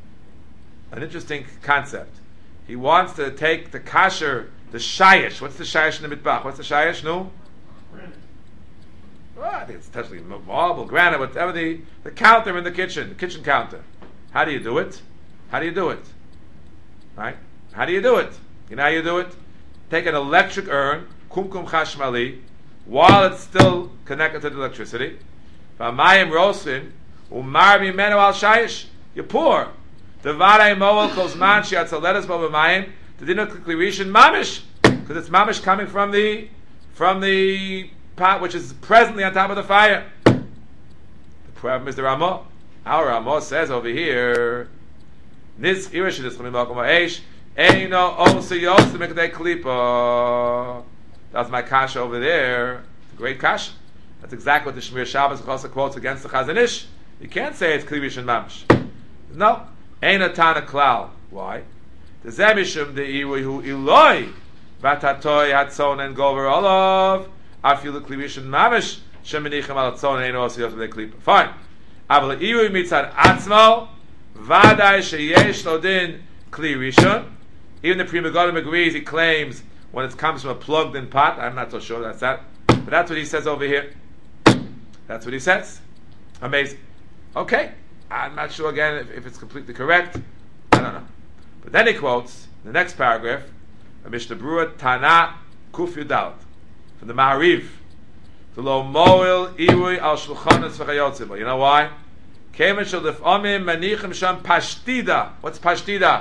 An interesting concept. He wants to take the kasher, the shayish. What's the shayish in the mitbach? What's the shayish? No? Granite. Well, I think it's essentially marble, granite, whatever the, the counter in the kitchen, the kitchen counter. How do you do it? How do you do it? Right? How do you do it? You know how you do it? Take an electric urn, kumkum chashmali, while it's still connected to the electricity. V'amayim rosin, umar mimenu al shayish. You pour. The varei moel kozman shiatzaletas bo b'mayim. The dinner klirishin mamish, because it's mamish coming from the from the pot which is presently on top of the fire. The problem is the Ramah. Our Ramah says over here, Nis irish this chamimakom ha'esh eino osi yosi mikdei klipa. That's my kasha over there. It's a great kasha. That's exactly what the Shmir Shabbos also quotes against the Chazon Ish. You can't say it's klivish and mamish. No, eino tana klal. Why? The zemishum the iwi hu iloi vatatoy hatzon and gover olav afilu klivish and mamish sheminichem al hatzon eino osi yosi mikdei klipa. Fine. Aval iwi mitzad atzmo vadai sheyesh lodin kli rishon. Even the Pri Megadim agrees. He claims when it comes from a plugged-in pot. I'm not so sure that's that, but that's what he says over here. That's what he says. Amazing. Okay, I'm not sure again if, if it's completely correct. I don't know. But then he quotes the next paragraph, a Mishnah Berurah Tana Kuf Yudal from the Mahariv. The lo moil iwi al shulchanis v'chayotziba. You know why? Kemen shel lefamim manichem sham pashtida. What's pashtida?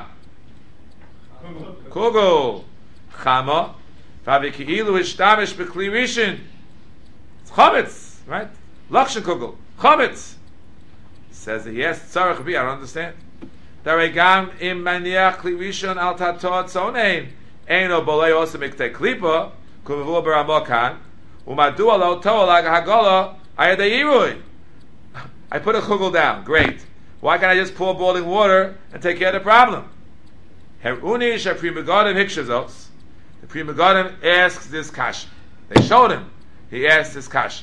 Kugel. Chama. Vavi ki'ilu ishtamish b'kli rishon. It's chametz, right? Lakshan kugel. Chametz. Says that yes, tzarech bi. I don't understand. Daregam im maniach kli rishon al tatot zonein. Eino bolei osa miktei klipa. Kuvavu b'ramokan. Umadu alo to'alag hagola ayadei irui. I put a kugel down. Great. Why can't I just pour boiling water and take care of the problem? Heruni shapri megadim hikshazos. The Pri Megadim asks this kasha. They showed him. He asked this kasha.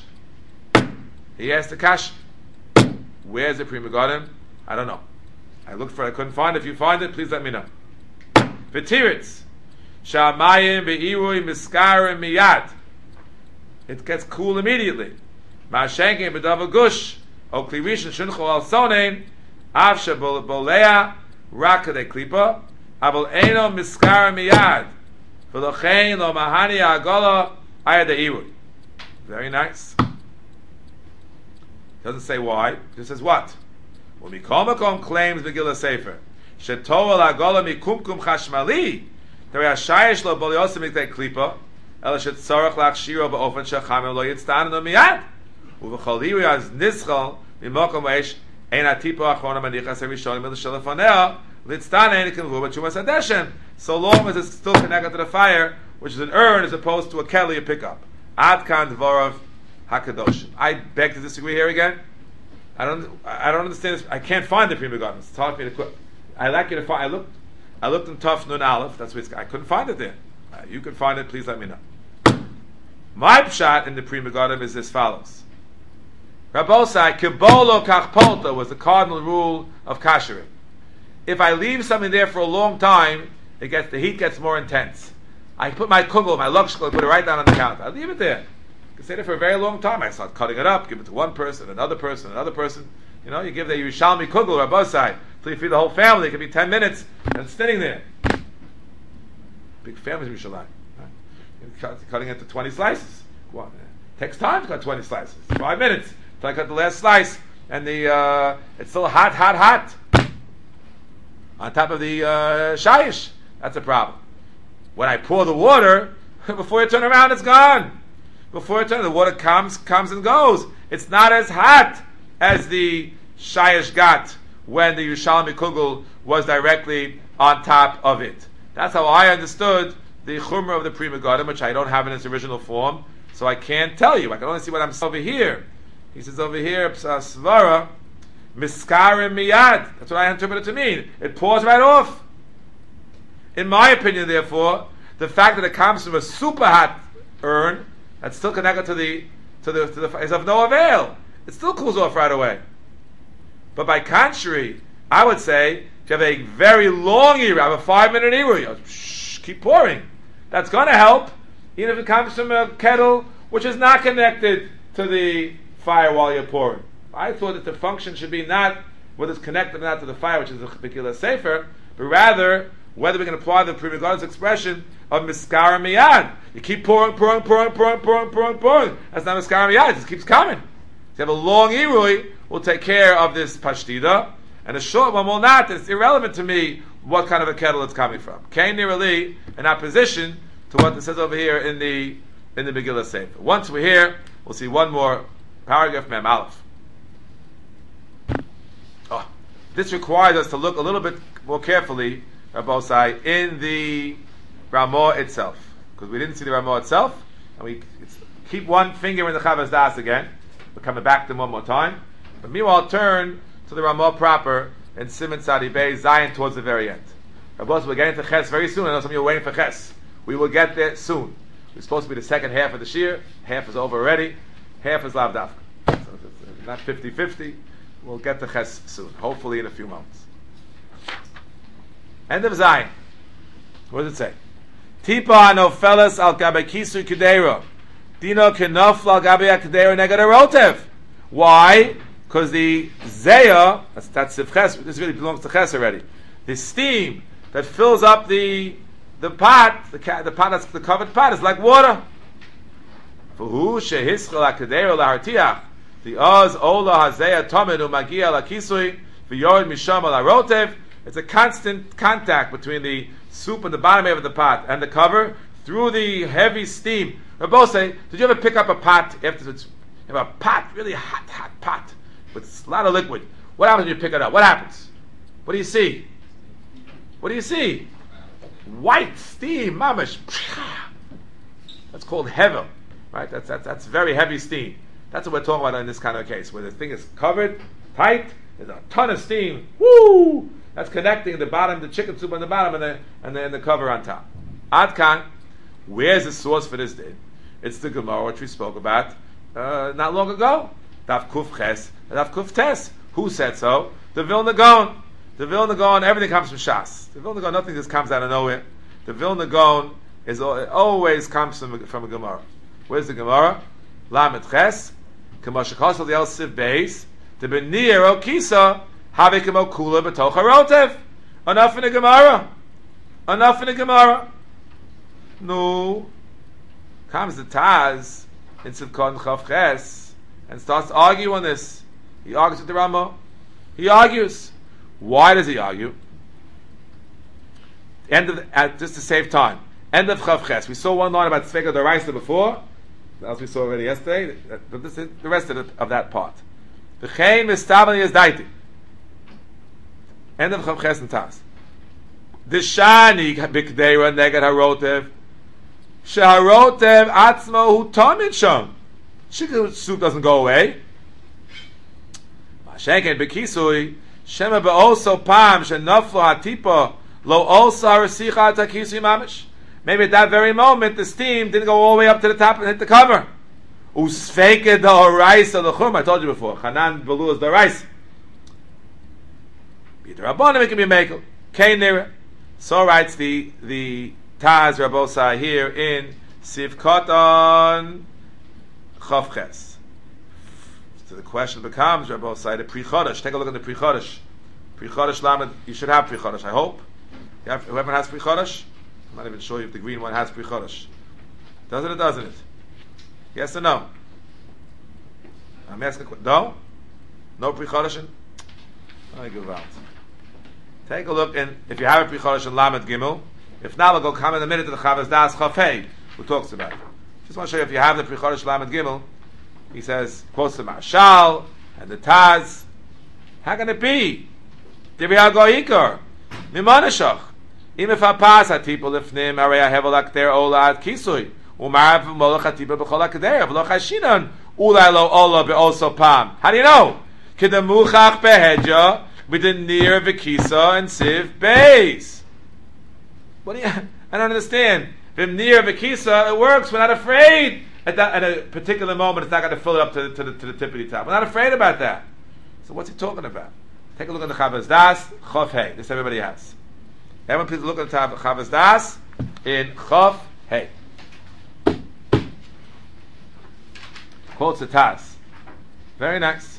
He asked the kasha. Where's the Pri Megadim? I don't know. I looked for it. I couldn't find it. If you find it, please let me know. V'tiritz. Shamayim be'irui miskarim miyad. It gets cool immediately. Ma'ashenkin b'davar gush. O klirishin shuncho al sonein. Avsha bolea rakade klipa. Abel eno miskarim miyad. V'lochein lo mahani agola ayad irui. Very nice. Doesn't say why. It just says what. When Mikol Makom claims Megillah Sefer, Shetoel agola mikumkum chashmali. There are shayish lo boliosim miktei klipa. Ela shetzorach lachshiro ba'ofen shachamim lo yitzdan no miyad. Uv'chol az nischal mimokom v'esh ein atipa achona manichas erishonim l'shalafonea litzdan ein kenvu b'chumas adeshem. So long as it's still connected to the fire, which is an urn as opposed to a keli, a pickup. Ad kan dvorav hakadoshim. I beg to disagree here again. I don't. I don't understand this. I can't find the Pri Megadim. It's hard for me to quit. I like you to find. I looked. I looked in Tuf Nun Aleph. That's what it's, I couldn't find it there. Uh, you can find it. Please let me know. My pshat in the Pri Megadim is as follows. Rabbosai kibolo kachpolta was the cardinal rule of kashering. If I leave something there for a long time, it gets the heat gets more intense. I put my kugel, my lokshkol, put it right down on the counter. I leave it there. You can sit there for a very long time. I start cutting it up, give it to one person, another person, another person. You know, you give the Yerushalmi kugel, Rabbosai, till you feed the whole family. It could be ten minutes, and it's sitting there. Big families in Yerushalayim. Right? Cutting it into twenty slices. Well, it takes time to cut twenty slices. Five minutes till I cut the last slice, and the uh, it's still hot, hot, hot. On top of the uh, shayish. That's a problem. When I pour the water, before you turn around, it's gone. Before you turn, the water comes, comes and goes. It's not as hot as the shayish got when the Yerushalmi kugel was directly on top of it. That's how I understood the chumrah of the Pri Megadim, which I don't have in its original form, so I can't tell you. I can only see what I'm saying over here. He says over here, svara, miskarim miyad. That's what I interpret it to mean. It pours right off. In my opinion, therefore, the fact that it comes from a super hot urn that's still connected to the to the to the is of no avail. It still cools off right away. But by contrary, I would say if you have a very long iru, have a five minute iru, you shh, keep pouring. That's going to help, even if it comes from a kettle which is not connected to the fire while you're pouring. I thought that the function should be not whether it's connected or not to the fire, which is the Megillah Sefer, but rather whether we can apply the Pri Megadim's expression of miskara miyad. You keep pouring, pouring, pouring, pouring, pouring, pouring, pouring. That's not miskara miyad. It just keeps coming. If you have a long irui, we'll take care of this pashtida, and a short one will not. It's irrelevant to me what kind of a kettle it's coming from. Kain nirali in opposition to what it says over here in the in the Megillah Sefer. Once we're here, we'll see one more paragraph, Mem Aleph. Oh, this requires us to look a little bit more carefully, Rabbosai, in the Ramah itself, because we didn't see the Ramah itself, and we it's, keep one finger in the Chavas Das again. We're coming back to them one more time. But meanwhile, turn to the Ramah proper in Siman Tzadi Bey Zion towards the very end. Rabbosai, we're getting to Ches very soon. I know some of you are waiting for Ches. We will get there soon. We're supposed to be the second half of the Shir. Half is over already. Half is Lav Dafka. So it's not fifty-fifty. We'll get to Ches soon. Hopefully in a few moments. End of Zion. What does it say? Tipa anofeles al gabe kisu kedera. Dino kenofla al gabe kedera negad rotev. Why? Because the zeya, that's, that's the ches, this really belongs to ches already. The steam that fills up the the pot, the, the pot that's the covered pot, is like water. V'hu shehischel ha'kedera lahartiach. The oz ola hazeya tomed u'magia lakisui v'yored misham al harotev. It's a constant contact between the soup and the bottom of the pot and the cover through the heavy steam. Rabbi say, did you ever pick up a pot after it's you have a pot, really hot, hot pot with a lot of liquid? What happens when you pick it up? What happens? What do you see? What do you see? White steam, mamish. That's called hevel, right? That's, that's that's very heavy steam. That's what we're talking about in this kind of case, where the thing is covered tight. There's a ton of steam. Woo! That's connecting the bottom, the chicken soup on the bottom, and the and the, and the cover on top. Adkan, where's the source for this din? It's the Gemara which we spoke about uh, not long ago. Daf Kuf Ches, Daf Kuf Tes. Who said so? The Vilna Gaon. The Vilna Gaon. Everything comes from Shas. The Vilna Gaon. Nothing just comes out of nowhere. The Vilna Gaon is it always comes from from a Gemara. Where's the Gemara? Lamed Ches. Kamashakosel Yel Siv Beis. The Benir O Kisa. Havekimo Kula B'Toch HaRotev. Enough in the Gemara. Enough in the Gemara. No. Comes the Taz in Sivkon Chav Ches and starts to argue on this. He argues with the Rama. He argues. Why does he argue? End of the, at, just to save time. End of Chav Ches. We saw one line about Tzveka D'Oraisa before, as we saw already yesterday. But this is the rest of, the, of that part. V'chein mistabani is daiti. End of Chav Ches and Taz. The Shani Bikdeira Neged Harotev. Sheharotev Atzmo Hu Tamid Sham. Chicken soup doesn't go away. Mashenken Bekisui Shema Be'oso Pam Shenaflo Hatipa Lo Osa Rasicha Takisui Mamish. Maybe at that very moment the steam didn't go all the way up to the top and hit the cover. Usfeke the Horaisa the Chum. I told you before. Hanan Belu is the rice. Be the Rabbanim, it can be Mekel. Kain Nira. So writes the the Taz Rabbosai here in Sivkoton Chav Ches. So the question becomes, Rabbosai, the Pri Chodesh. Take a look at the Pri Chodesh. Pri Chodesh Lamed. You should have Pri Chodesh, I hope. You have, whoever has Pri Chodesh? I'm not even sure if the green one has Pri Chodesh. Does it or doesn't it? Yes or no? I'm asking. No? No Pri Chodesh? I give out. Take a look, and if you have a Pri Chodesh in Lamed Gimel, if not, we'll go come in a minute to the Chavaz Das Chafei, who talks about it. Just want to show you if you have the Pri Chodesh Lamed Gimel, he says, quotes the Marshal and the Taz. How can it be? Divi Agoikar, Mimonashach. Im if a pass at people lifnim, Araya Hevel Akter Ola at Kisui, Umarav Molach Atiba Bechol Akder, Vloch Hashinan, Ulai Lo Ola Be'oso Pam. How do you know? Kedamuchach Behedja, with the near Vikisa and Siv Beis. What do you? I don't understand. Vim near Vikisa, it works. We're not afraid at that at a particular moment. It's not going to fill it up to the, to the to the tippity top. We're not afraid about that. So what's he talking about? Take a look at the Chavaz Das Chav Hey. This everybody has. Everyone, please look at the Chavaz Das in Chav Hey. Quotes the Taz. Very nice.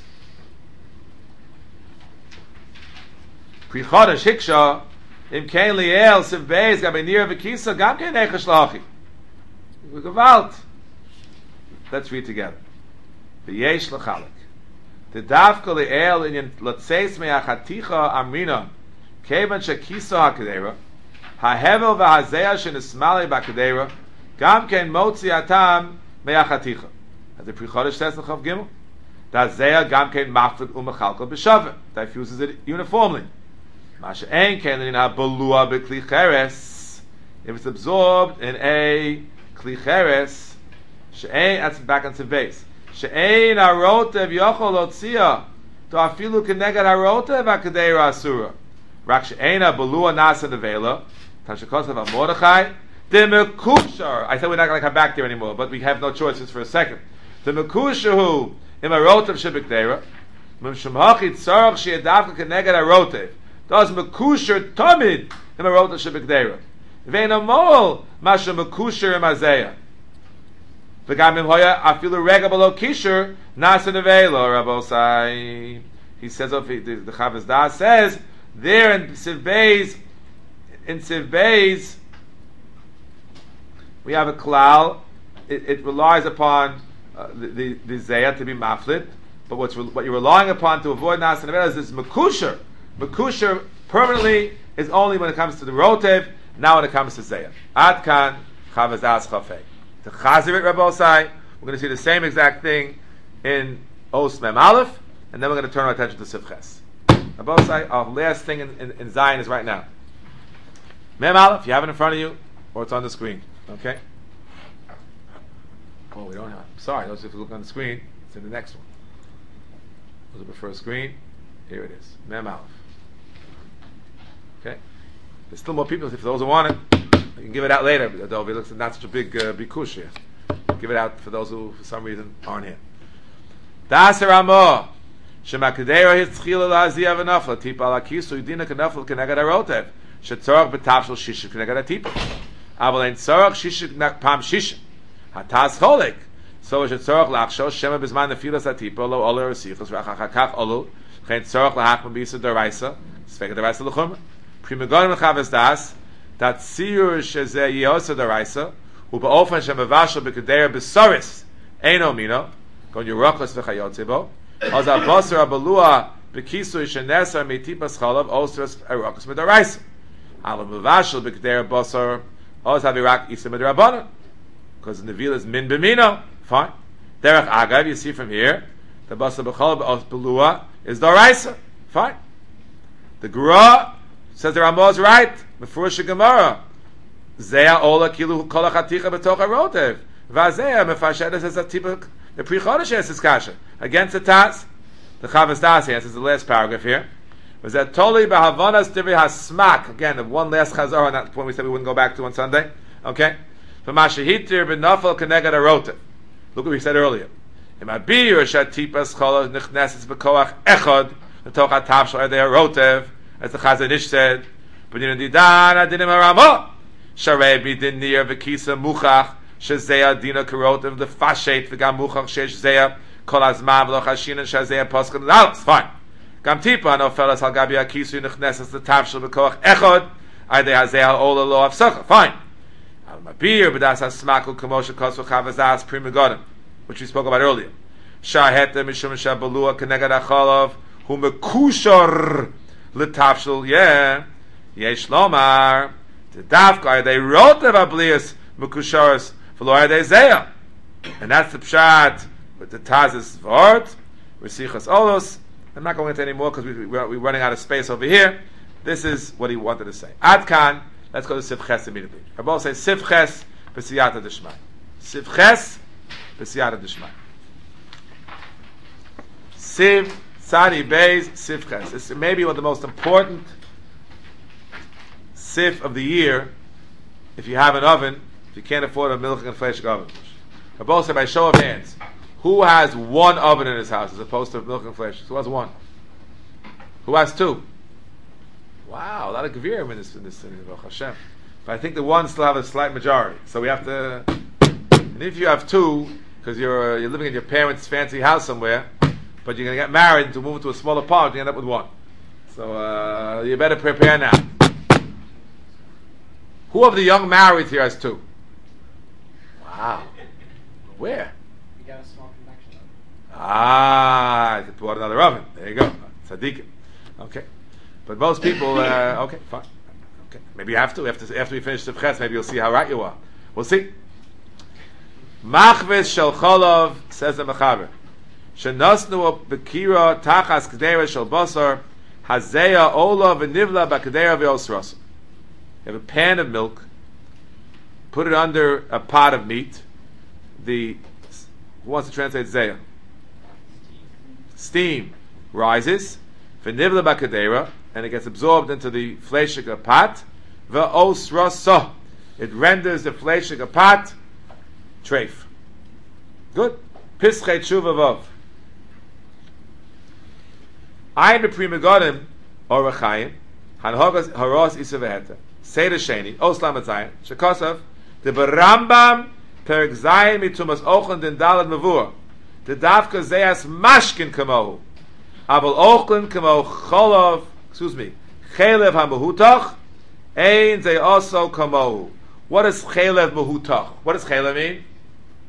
Pri Chodesh Hiksha. Im kein liel siv beis gab near Vikisa gam kein echishlachi. We gewalt. Let's read together. V'yesh l'chalik. The davka liel in l'tzeis me'achaticha amrina kevan shekisa hakadera hahevel v'hazeya shenismali bakadera gam kein motzi atam me'achaticha. As the Pri Chodesh says in Chav Gimel, the hazeya gam kein machfid u'mechalko b'shaveh. Diffuses it uniformly. Masha ein kein ha balua bekli cheres. If it's absorbed in a kli cheres, she'ein, that's back on the base. She'ein harotev yochol otzia to afilu keneged harotev hakadeira asura. Rak she'ein ha balua nasa nevela. Tashakosav ha-mordechai. The mekushar. I said we're not going to come back there anymore, but we have no choices for a second. The mekushahu im harotev shebekdeira. Mim shemhachi tzarach she'edavka keneged harotev. Does mekusher tamid in a rota shebekdeira. Vein amol masha mekusher mazeya. V'gam im hoya afilu rega below kisher nasa nevela rabosai. He says, of the, the Chavaz Das says there in Siv Beis, in Siv Beis we have a klal it, it relies upon uh, the, the, the Zayah to be maflit, but what's re- what you're relying upon to avoid Nas and Avera is this Mekusher. Mekusher permanently is only when it comes to the Rotev, now when it comes to Zayah. Ad Kan, Chavazas Chafei. To Chazirit Rabbosai, we're going to see the same exact thing in Os Mem Aleph, and then we're going to turn our attention to Sivches. Rabbosai, our last thing in, in, in Zion is right now. Mem Aleph, you have it in front of you, or it's on the screen. Okay? Oh, we don't have it. Sorry, those if you look on the screen, it's in the next one. Those are the first screen. Here it is. Mem Aleph. Okay? There's still more people, if those who want it, you can give it out later, though it looks not such a big uh, bikush here. Give it out for those who, for some reason, aren't here. Das Ramah. Shemakadera his tchila la'aziyah v'nafla tipa alakisu yidina kanafla kenegad harotev shetzorach betavshel shishik kenegad hatipa aval ein tzorach shishik pam shishik hatas cholik so shetzorach lachsho shema bezman nefilas hatipa lo oler sichos v'achachakach olu chen tzorach lahachma bisa deraisa svega deraisa l'chumra primagonim l'chaves das that siyur shezeh yiyosa deraisa u'ba'ofen shemavashel b'kedera b'soris eino mino gon yurachos v'chayotze bo Az abasar abalua bekisu shenesar metipas chalav osras arakus medaraisa. Alam muvashel bekder basar az havirak isa medrabanan. Because the nevil is min b'mino. Fine. Derech agav, you see from here, the basar b'chalav os belua is daraisa. Fine. The Gra says the Ramah is right. Mefurish Gemara. Zeya ola kilu kol hachaticha b'toch harotev. Vazeya mefashedes as a tipuk. The Pri Chodesh answers kasha against the Taz. The Chavas Das answers the last paragraph here. Was that totally b'havanas divrei hasmak? Again, the one last chazar on that point we said we wouldn't go back to on Sunday. Okay, v'mashihitir b'nafel kenegad harotev. Look what we said earlier. Imabir shatipas chola nichneses b'koach echad l'toch hatav shel edei harotev, as the Chazon Ish said. B'din didan adinim haramah sharei b'din nir v'kisa muchach. Shezeya dina karotiv the fashet v'gam muchach shesh zeya kol azman v'lo chashin and shezeya poskan l'alus. Fine. Gam tipa no felas al gabi akisu nechnesas the tavshel b'koach echod ayde hazeya ola lo afsacha. Fine. Al mabir b'das hasmakul kamosha kos v'chavazas primagodim, which we spoke about earlier. Shahete mishum shabalua kenegad achalav hu mekushor l'tavshel yeah yesh lomar the davka ayde rotev ablias mekusharis. And that's the pshat with the Taz's vart, Resichas Olos. I'm not going into any more because we, we, we're running out of space over here. This is what he wanted to say. Ad Kan, let's go to Sivches immediately. Rabbi says Sivches b'siyata d'shmai. Sivches b'siyata d'shmai. Siv Tzadi Beis Sivches. This is maybe one of the most important Siv of the year. If you have an oven, if you can't afford a milk and flesh oven. Rabbi said by show of hands, who has one oven in his house as opposed to milk and flesh? Who has one? Who has two? Wow, a lot of gevirim in this in this in Baruch Hashem. But I think the one still have a slight majority. So we have to. And if you have two, because you're uh, you're living in your parents' fancy house somewhere, but you're going to get married to move to a smaller apartment, you end up with one. So uh, you better prepare now. Who of the young marrieds here has two? Wow. Where? You got a small convection oven. Ah, I bought another oven. There you go. Tzaddikim. Okay. But most people, uh, okay, fine. Okay. Maybe you have to. After, after we finish the Ches, maybe you'll see how right you are. We'll see. Machves shel cholov, says the Mechaber. Shenosnu bekira tachas kedera shel basar, hazeya ola v'nivla b'kedera v'osros. You have a pan of milk, put it under a pot of meat. The who wants to translate zeya? Steam rises, v'nivla b'kedera, and it gets absorbed into the fleshika pot. V'osrosa, it renders the fleshika pot treif. Good. Pischei tshuva vav. Ayin b'prima godim or rechayim hanhogas haros isa v'heta. Seder sheni oslam atzayin shekosav the berambam perek zayin mitumas ochen den dalad mavur the davka zeyas mashkin kamohu abel ochen kamo cholov excuse me chelev hamahutach ein zey also kamohu. What does chelev mahutach? What does chelev mean?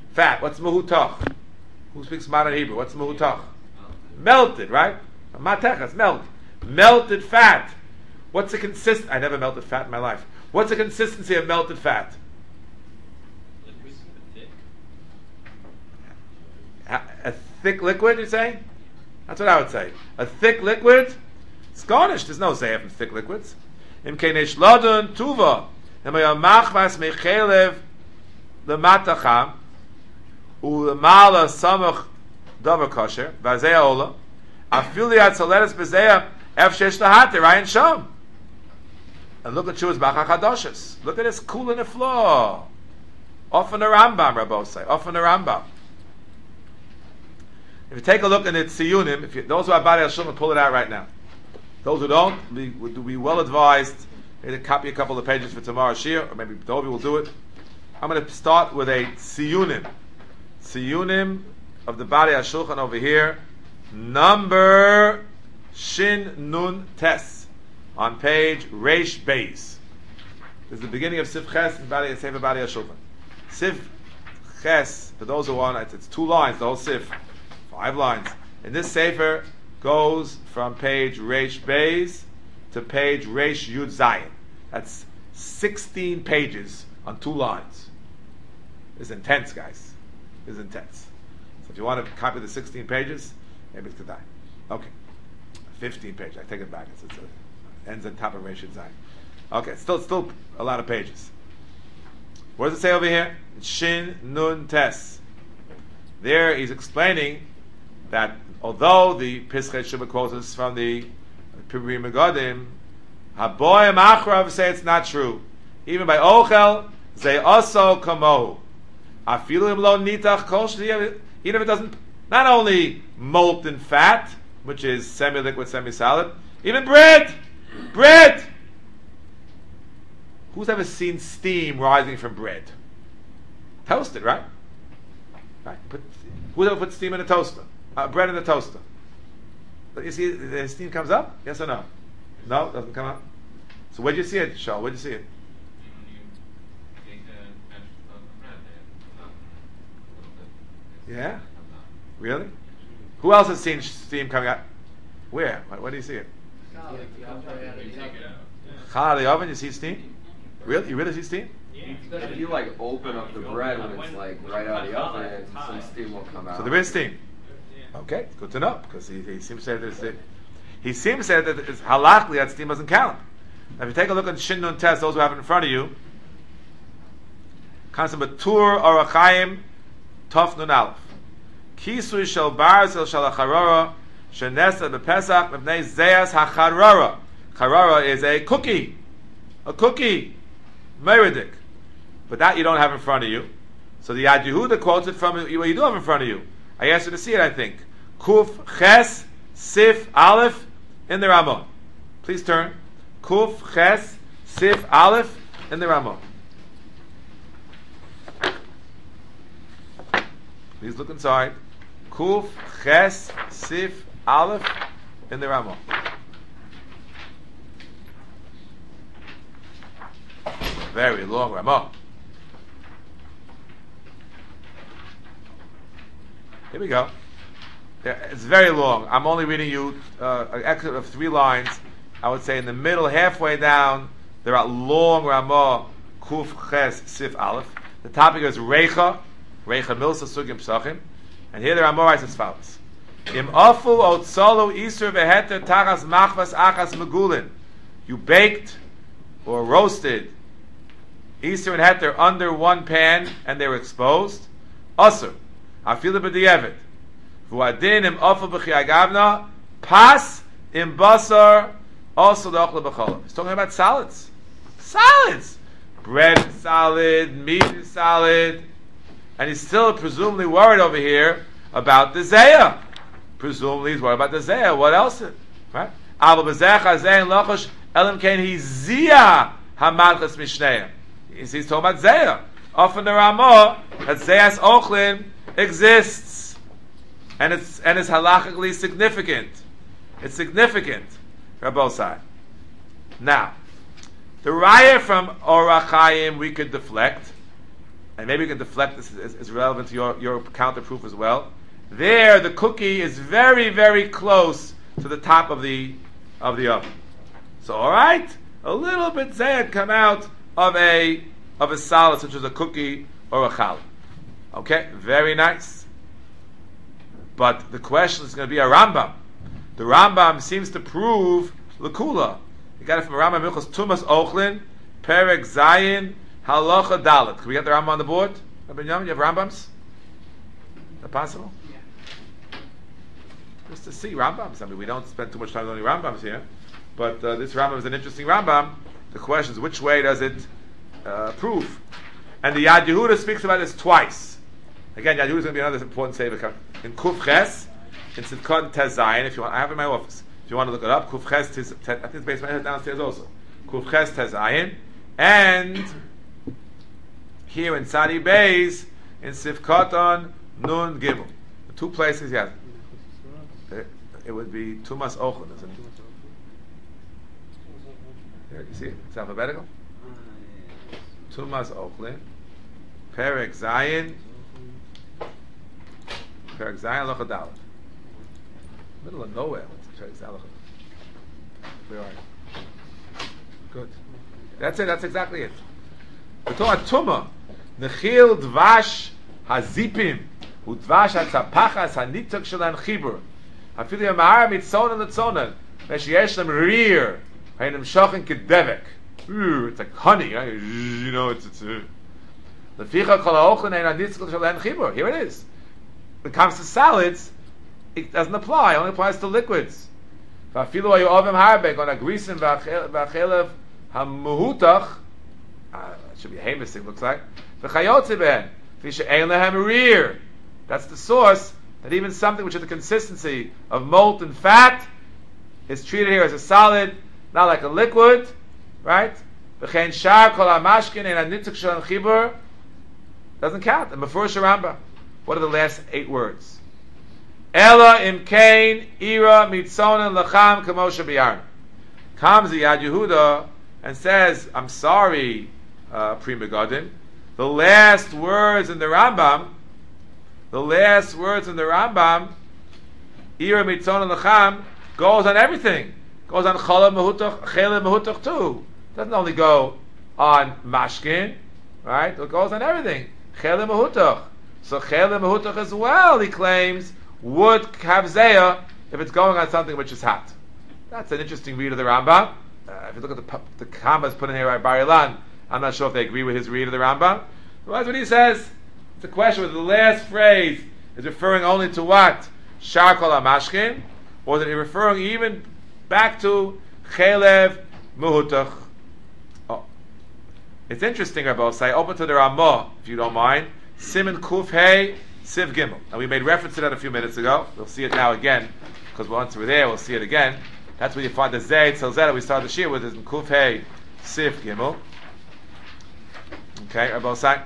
Fat. What's mahutach? Who speaks modern Hebrew? What's mahutach? Melted, right? Matechas, melt. Melted fat. What's the consist? I never melted fat in my life. What's the consistency of melted fat? A, a thick liquid, you say? That's what I would say. A thick liquid. It's garnished. There's no zayef in thick liquids. Im kenesh ladun tuva. Emayamachvas mechelev lematacham ulemala samach davar kosher vazeh ola afili atzaleres bezeya ef shesh lahater Ryan sham. And look at Shuas Bachach Hadoshes. Look at this cool in the floor. Off in the Rambam, Rabbosai. Off in the Rambam. If you take a look in the Tziyunim, if you, those who are Bari Hashum, pull it out right now. Those who don't, we would be well advised maybe to copy a couple of pages for tomorrow's Shir, or maybe Dovi will do it. I'm going to start with a Tziyunim. Tziyunim of the Bari Hashulchan over here. Number Shin Nun Tes. On page Reish Beis. This is the beginning of Sif Ches and Bari Sefer Bari Hashulchan. Sif Ches, for those who want it, it's two lines, the whole Sif. Five lines. And this Sefer goes from page Reish Beis to page Reish Yud Zayin. That's sixteen pages on two lines. It's intense, guys. It's intense. So if you want to copy the sixteen pages, maybe it's to die. Okay. fifteen pages. I take it back. It's, it's a, ends on top of Reish Yud Zayin. Okay, still still a lot of pages. What does it say over here? Shin Nun Tes. There he's explaining that although the Pischei Shuvah quotes us from the Pibri Megadim, Haboyim Achrav say it's not true. Even by Ochel, Zay Oso Kamohu. Afilu Im Lo Nitach Kol Shli, even if it doesn't, not only molten fat, which is semi-liquid, semi-solid, even bread! Bread! Who's ever seen steam rising from bread? Toasted, right? Right. Put, who's ever put steam in a toaster? Uh, bread in the toaster. But you see, the steam comes up? Yes or no? No, it doesn't come up. So where'd you see it, Shaul? Where'd you see it? Yeah? Really? Who else has seen steam coming out? Where? Where, where do you see it? Challah the oven, you see steam? Really? You really see steam? If you like open up the bread when it's like right out of the oven, some steam will come out. So there is steam. Okay, good to know, because he, he seems to say that it's, he seems to say that it's halachically that steam doesn't count. Now, if you take a look at Shin Nun Tes, those who have it in front of you, comes from Batur Orachayim Tov Nun Aleph. Kisui shel barzel shel acharora shenesa bepesach mebnei zeyas hacharora. Charora is a cookie, a cookie, meridik. But that you don't have in front of you. So the Yad Yehuda quotes it from what you do have in front of you. I asked you to see it, I think. Kuf Ches Sif Aleph in the Ramah. Please turn. Kuf Ches Sif Aleph in the Ramah. Please look inside. Kuf Ches Sif Aleph in the Ramah. Very long Ramah. Here we go. It's very long. I'm only reading you uh, an excerpt of three lines. I would say in the middle, halfway down, there are long Ramah, Kuf Ches Sif Aleph. The topic is Reicha, Reicha Milsa Sugim Psachim. And here the Ramah writes as follows. Im Afu Otzolu Isur Veheter Tachas Machvas Achas Megulin. You baked or roasted Isur and Heter under one pan and they were exposed. Asur. Afilu b'di'evet. V'adin im ofel b'chiagavna. Pas im basar also l'ochel b'cholam. He's talking about salads. Salads! Bread is solid, meat is solid. And he's still presumably worried over here about the zayah. Presumably he's worried about the zayah. What else? Right? Aval b'zeh chazein lochosh elim kein hi ziyah hamadchas mishneim. He's talking about zayah. Often the Ramah, that zayas ochlin exists, and it's and it's halachically significant. It's significant, Rabbosai. Now, the raya from Orach Chaim we could deflect and maybe you can deflect this is, is relevant to your, your counter proof as well. There, the cookie is very, very close to the top of the of the oven. So, all right, a little bit zayat come out of a of a solid, such as a cookie or a challah. Okay, very nice. But the question is going to be a Rambam. The Rambam seems to prove Lakula. You got it from Rambam Milchos Tumas Ochlin, Perek Zayin, Halacha Dalet. Can we get the Rambam on the board? You have Rambams? Is that possible? Yeah. Just to see Rambams. I mean, we don't spend too much time learning Rambams here, but uh, this Rambam is an interesting Rambam. The question is, which way does it uh, prove? And the Yad Yehuda speaks about this twice. Again, Yad Yehuda is going to be another important sefer in Kuf Ches, in Tzidkot Tezayin. If you want, I have it in my office. If you want to look it up, Kuf Ches, Tez, I think it's based on it downstairs also. Kuf Ches Tezayin, and here in Tzadi Beis in Sivkoton Nun Gimel. The two places, yes. It, it would be Tumas Ochlin, isn't it? Here, you see it? It's alphabetical. Tumas Ochlin, Perek Zayin, Perek Zayin Lochadalit. Middle of nowhere. What's Perek Zayin Lochadalit? Where are you? Good. That's it. That's exactly it. We're talking Tuma. Nechil Dvash Hazipim Hu Dvash HaTzapachas HaNitok Shalan Chibur Afilu Yamahar Mitzonen Letzonen Meshiyesh Lem Rear Hainem Shochen Kedevek. Ooh, it's like honey, right? You know, it's it's. Uh, Leficha Kol HaOchlen Ein HaNitzkel Shalan Chibur. Here it is. When it comes to salads, it doesn't apply. It only applies to liquids. Vafilu Ayu Ovim Harbek on a Grisin Vachelev HaMuhutach. Uh, it should be a Hamas thing, looks like. V'chayotze Fisha ein lehem rear. That's the source that even something which is the consistency of molten fat is treated here as a solid, not like a liquid, right? V'chein shar kol hamashkin ein hanitzuk shel chibur doesn't count. And before Rambam, what are the last eight words? Ela imkein ira mitzonen lacham kamosha biyarn. Comes the Yad Yehuda and says, I'm sorry, uh, Pri Megadim. The last words in the Rambam, the last words in the Rambam, Ira Mitzon Lacham, goes on everything. Goes on Chala Mehutach, Chela Mehutach too. Doesn't only go on Mashkin, right? It goes on everything. Chela Mehutach. So Chela Mehutach as well, he claims, would have Zeya if it's going on something which is hot. That's an interesting read of the Rambam. Uh, if you look at the the commas put in here by Bar Ilan, I'm not sure if they agree with his read of the Rambam. But that's what he says. It's a question whether the last phrase is referring only to what? Shar kol hamashkin, or is it referring even back to Chelev Muhutach? Oh. It's interesting, Rabbi say, open to the Ramah, if you don't mind. Siman Kuf Hey, Siv Gimel. And we made reference to that a few minutes ago. We'll see it now again, because once we're there, we'll see it again. That's where you find the Zay Tel Zeh that we started the Shir with, is in Kuf Hey, Siv Gimel. Okay, Rabbi Osai.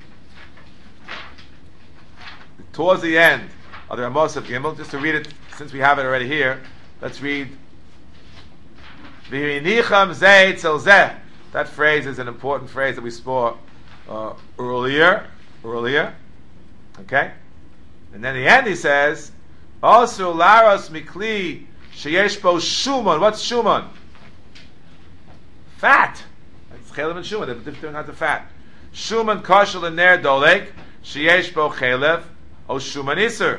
Towards the end of the Ramos of Gimel, just to read it, since we have it already here, let's read V'hinicham Zay Tel Zeh. That phrase is an important phrase that we saw uh, earlier. Earlier. Okay? And then the end he says, Also Laros Mikli Sheyesh Bo Shuman. What's Shuman? Fat. It's Chelev and Shuman. They're different kinds of fat. Shuman Kashal and Ner Dolek Sheyesh Bo Chelev O Shuman Iser.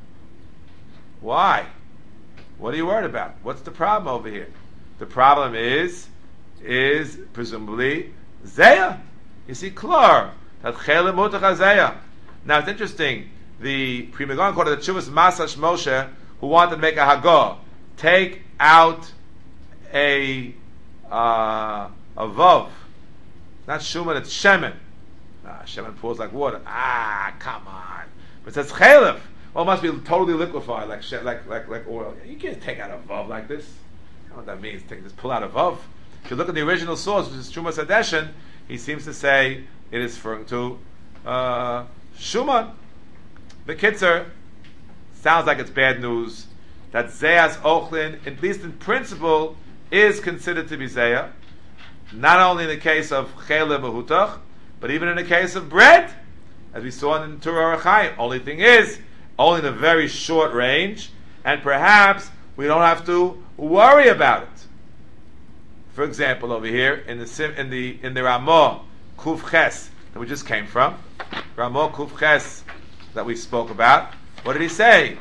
Why? What are you worried about? What's the problem over here? The problem is, is presumably Zeya. You see, Klor. That Chelev Mutach Zeya. Now it's interesting. The Pri Megadim quoted the Chuvas Masash Moshe, who wanted to make a Hagah, take out a uh, a vav, not Shuman, it's Shemen. Ah, Shemen pours like water. Ah, come on! But it says Chelev. Well, it must be totally liquefied, like like like like oil. You can't take out a vav like this. I don't know what that means. Take just pull out a vav. If you look at the original source, which is Trumas Hadeshin, he seems to say it is referring to uh, Shuman. The Kitzer sounds like it's bad news that Zeyas Ochlin, at least in principle, is considered to be Zeya. Not only in the case of Chelev Mehutach, but even in the case of bread. as we saw in Torah Chaim. Only thing is, only in a very short range, and perhaps we don't have to worry about it. For example, over here in the in the in the Ramah Kuf Ches that we just came from, Ramah Kuf Ches that we spoke about. What did he say?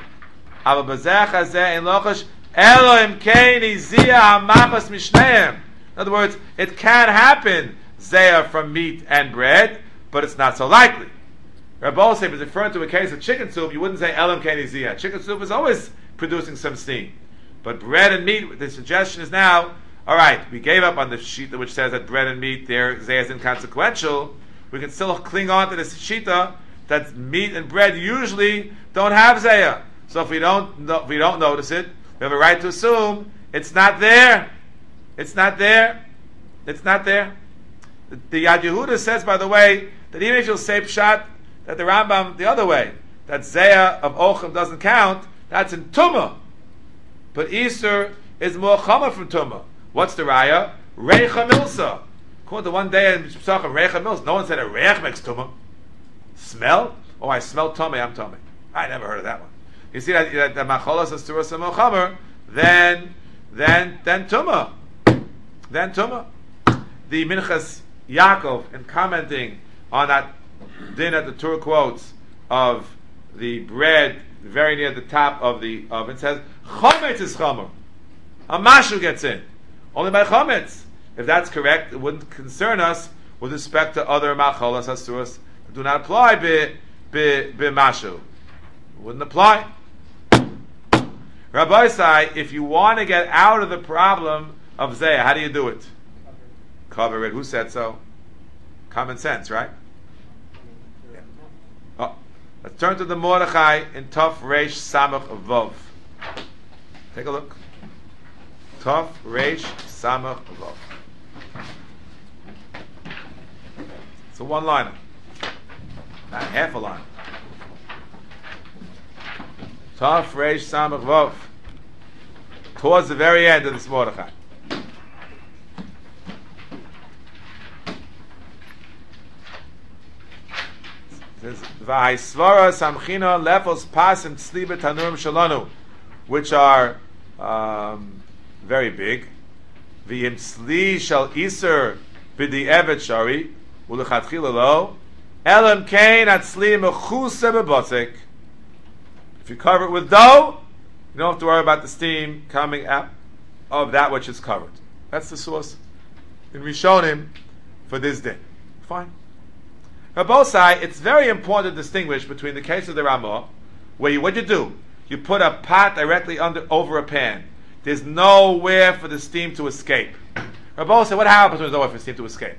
In other words, it can happen zeh from meat and bread, but it's not so likely. Rabbi said, if it's referring to a case of chicken soup, you wouldn't say elam keni ziyah. Chicken soup is always producing some steam, but bread and meat. The suggestion is now, all right, we gave up on the shita which says that bread and meat there zeh is inconsequential. We can still cling on to this shita that meat and bread usually don't have zeh. So if we don't, if we don't notice it, we have a right to assume it's not there. It's not there. It's not there. The, the Yad Yehuda says, by the way, that even if you'll say pshat that the Rambam the other way, that zeh of ochim doesn't count, that's in tumah. But Easter is more chama from tumah. What's the raya? Reicha milsa. According to one day in Pesachim, reicha milsa. No one said a reich makes tumah. Smell? Oh, I smell tumah. I'm tumah. I never heard of that one. You see that that, that macholas is turus and mochamer, then then then tumah. Then Tumah. The Minchas Yaakov, in commenting on that din at the Torah quotes of the bread very near the top of the oven, says, Chometz is Chomer. A mashu gets in. Only by Chometz. If that's correct, it wouldn't concern us with respect to other macholas asuras that do not apply be, be, be mashu. It wouldn't apply. Rabbi Sai, if you want to get out of the problem of zeh, how do you do it? Cover it. Who said so? Common sense, right? Yeah. Oh, let's turn to the Mordechai in Tov Reish Samach Vov. Take a look. Tov Reish Samach Vov. It's a one-liner, not half a line. Tov Reish Samach Vov. Towards the very end of this Mordechai. V'haisvara samchina lefos pasim tzliba tanurim shalanu, which are um, very big. V'yim tzli shal iser b'di evet shari u'lechatchila lo elam kein atzli mechuse b'botzek. If you cover it with dough, you don't have to worry about the steam coming out of that which is covered. That's the source in Rishonim for this day. Fine. Rabosai, it's very important to distinguish between the case of the Ramah, where you, what you do? You put a pot directly under over a pan. There's nowhere for the steam to escape. Rabosai, what happens when there's nowhere for steam to escape?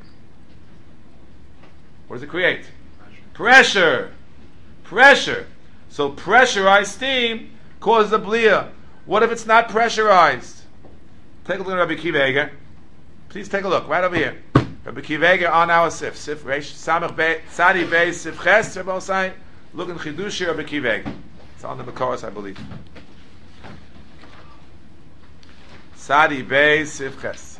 What does it create? Pressure. Pressure. So pressurized steam causes a bliya. What if it's not pressurized? Take a look at Rabbi Akiva Eiger. Please take a look right over here. Rabbi Akiva Eiger on our sif. Sif Reish Samach Bey Tzadi Bey Sif Ches. Rabbi Osai. Look in Chidushi Rabbi Akiva Eiger. It's on the Makoros, I believe. Tzadi Bey Sif Ches.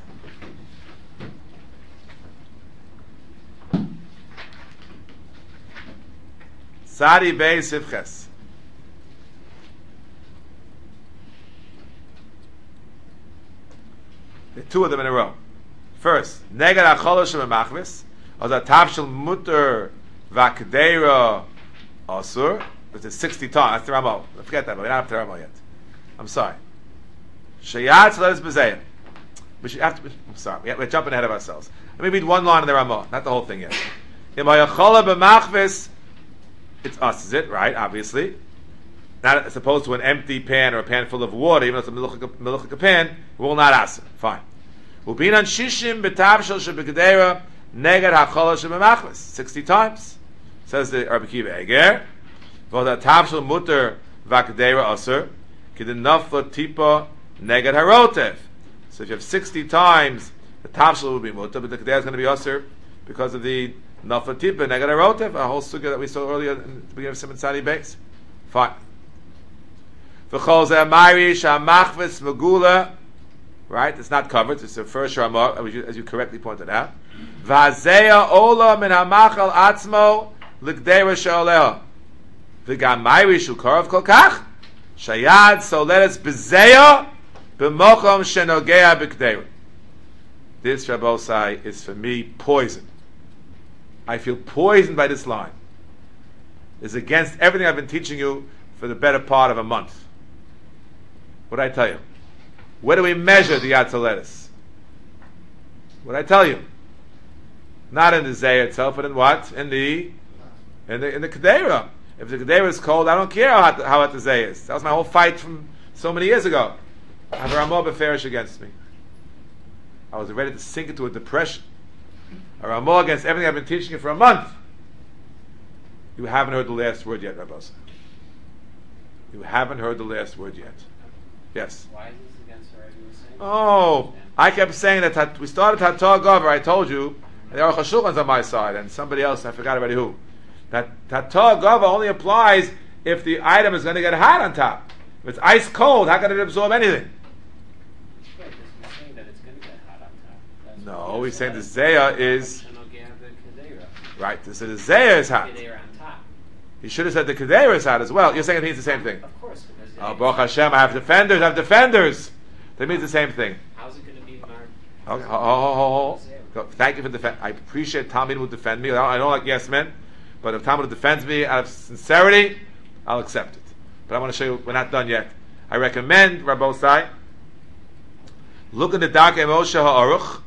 Tzadi Bey Sif Ches. The two of them in a row. First, neged acholosh v'machvis, or the tavshel muter v'akdeira asur, which is sixty times. That's the Ramah. Forget that, but we don't have the Ramah yet. I'm sorry. Sheyat let us bezayim. We should have to. I'm sorry. We're jumping ahead of ourselves. Let me read one line of the Ramah, not the whole thing yet. Im hayachola b'machvis, it's us, is it? Right? Obviously. Not as opposed to an empty pan or a pan full of water, even though it's a meluchik pan, it will not ask. Fine. Ubinan shishim betavshel shebegedera neged hachola shebemachmas. Sixty times, says the Rabbi Akiva Eiger. V'oda tavshel muter v'akdera aser kidin nafla tipa neged harotev. So if you have sixty times, the tavshel will be muter, but the kedera is going to be aser because of the nafla tipa neged harotev, a whole sugya that we saw earlier in the beginning of Simon Tzadi Beis. Fine. V'chol zeh ma'iri sha'machvis megula. Right, it's not covered. It's the first Ramah, as you correctly pointed out. V'azeya ola min hamachal atzmo l'gdeira she'oleha. V'gam mayri shu korov kol kach, shayad soleres b'zeya b'mochom shenogea b'gdeira. This, Rabbosai, is for me poison. I feel poisoned by this line. It's against everything I've been teaching you for the better part of a month. What did I tell you? Where do we measure the Yatzoletis? What did I tell you? Not in the Zayah itself, but in what? In the in the in the Kedera. If the Kedera is cold, I don't care how hot, how hot the Zayah is. That was my whole fight from so many years ago. I have a Ramah Beferish against me. I was ready to sink into a depression. A Ramah against everything I've been teaching you for a month. You haven't heard the last word yet, Rabbi. You haven't heard the last word yet. Yes. Why is this against what you were saying? Oh, I kept saying that tat, we started Tatah Gover. I told you, and the Aruch HaShulchan's on my side, and somebody else, I forgot already who. That Tatah Gover only applies if the item is going to get hot on top. If it's ice cold, how can it absorb anything? Right, this is saying that it's going to get hot on top. That's No, what we're saying the said. Zayah is Shenogea b'kedera. right. This is the Zayah is hot. Kedera on top. You should have said the Kedera is hot as well. You're saying it means the same thing. Of course, because Oh, Baruch Hashem, I have defenders. I have defenders. That means the same thing. how's it going to be marked? Okay. Oh, oh, oh, oh. Thank you for defend. I appreciate Talmud will defend me. I don't, I don't like yes men, but if Talmud defends me out of sincerity, I'll accept it. But I want to show you we're not done yet. I recommend Rabbosai look in the Darkei Moshe HaAruch,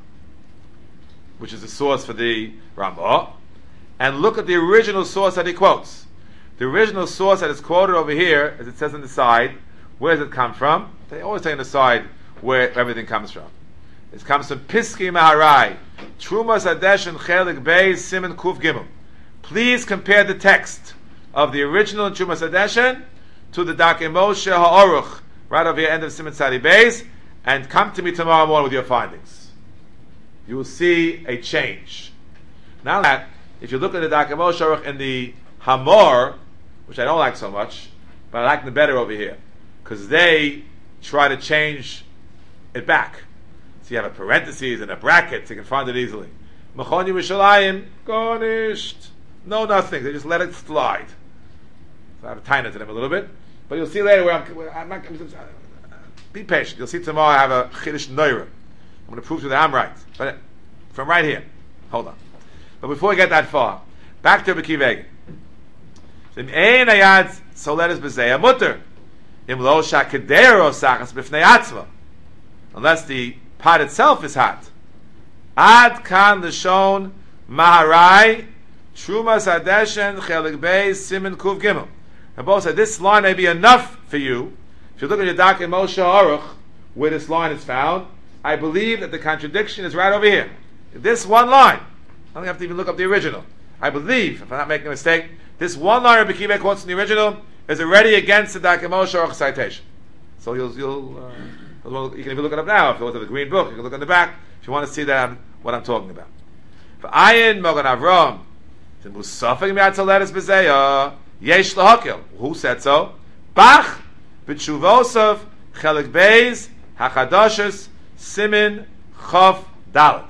which is the source for the Ramah, and look at the original source that he quotes. The original source that is quoted over here, as it says on the side, where does it come from? They always say on the side where everything comes from. It comes from Piski Maharai, Trumas Adesh and Chelik Beis Siman Kuf Gimel. Please compare the text of the original Trumas Adeshin to the Darkei Moshe HaAruch, right over here, end of Siman Tzadi Beis, and come to me tomorrow morning with your findings. You will see a change. Now that, if you look at the Darkei Moshe HaAruch in the Hamor, which I don't like so much, but I like them better over here, because they try to change it back. So you have a parentheses and a bracket, so you can find it easily. Mechon Yerushalayim, garnished. No, nothing. They just let it slide. So I have a tiny to them a little bit, but you'll see later where I'm. Where I'm not. Be patient. You'll see tomorrow I have a Chiddush Neira. I'm going to prove to you that I'm right. But from right here, hold on. But before we get that far, back to Rabbi Akiva Eiger. Im ein ayad soleres b'zeya mutter. Im lo shakedero sachas b'fnei atzma. Unless the pot itself is hot. Ad kan l'shon maharai trumas adeshen chelik beis simin kuv gimel. And both said this line may be enough for you. If you look at your Darkei Moshe HaAruch, where this line is found, I believe that the contradiction is right over here. This one line. I don't have to even look up the original. I believe, if I'm not making a mistake, this one line Rabbi Akiva quotes in the original is already against the Darkei Moshe HaAruch citation. So you'll, you'll uh, you can even look it up now. If you look at the green book, you can look in the back if you want to see that I'm, what I'm talking about. For Ayin Mogan Avram, the Musafik Mi'atzoleres B'zeya Yesh Lahakil. Who said so? Bach B'tshuvosov Chelik Beis Hachadashus Simin Chav Dalet.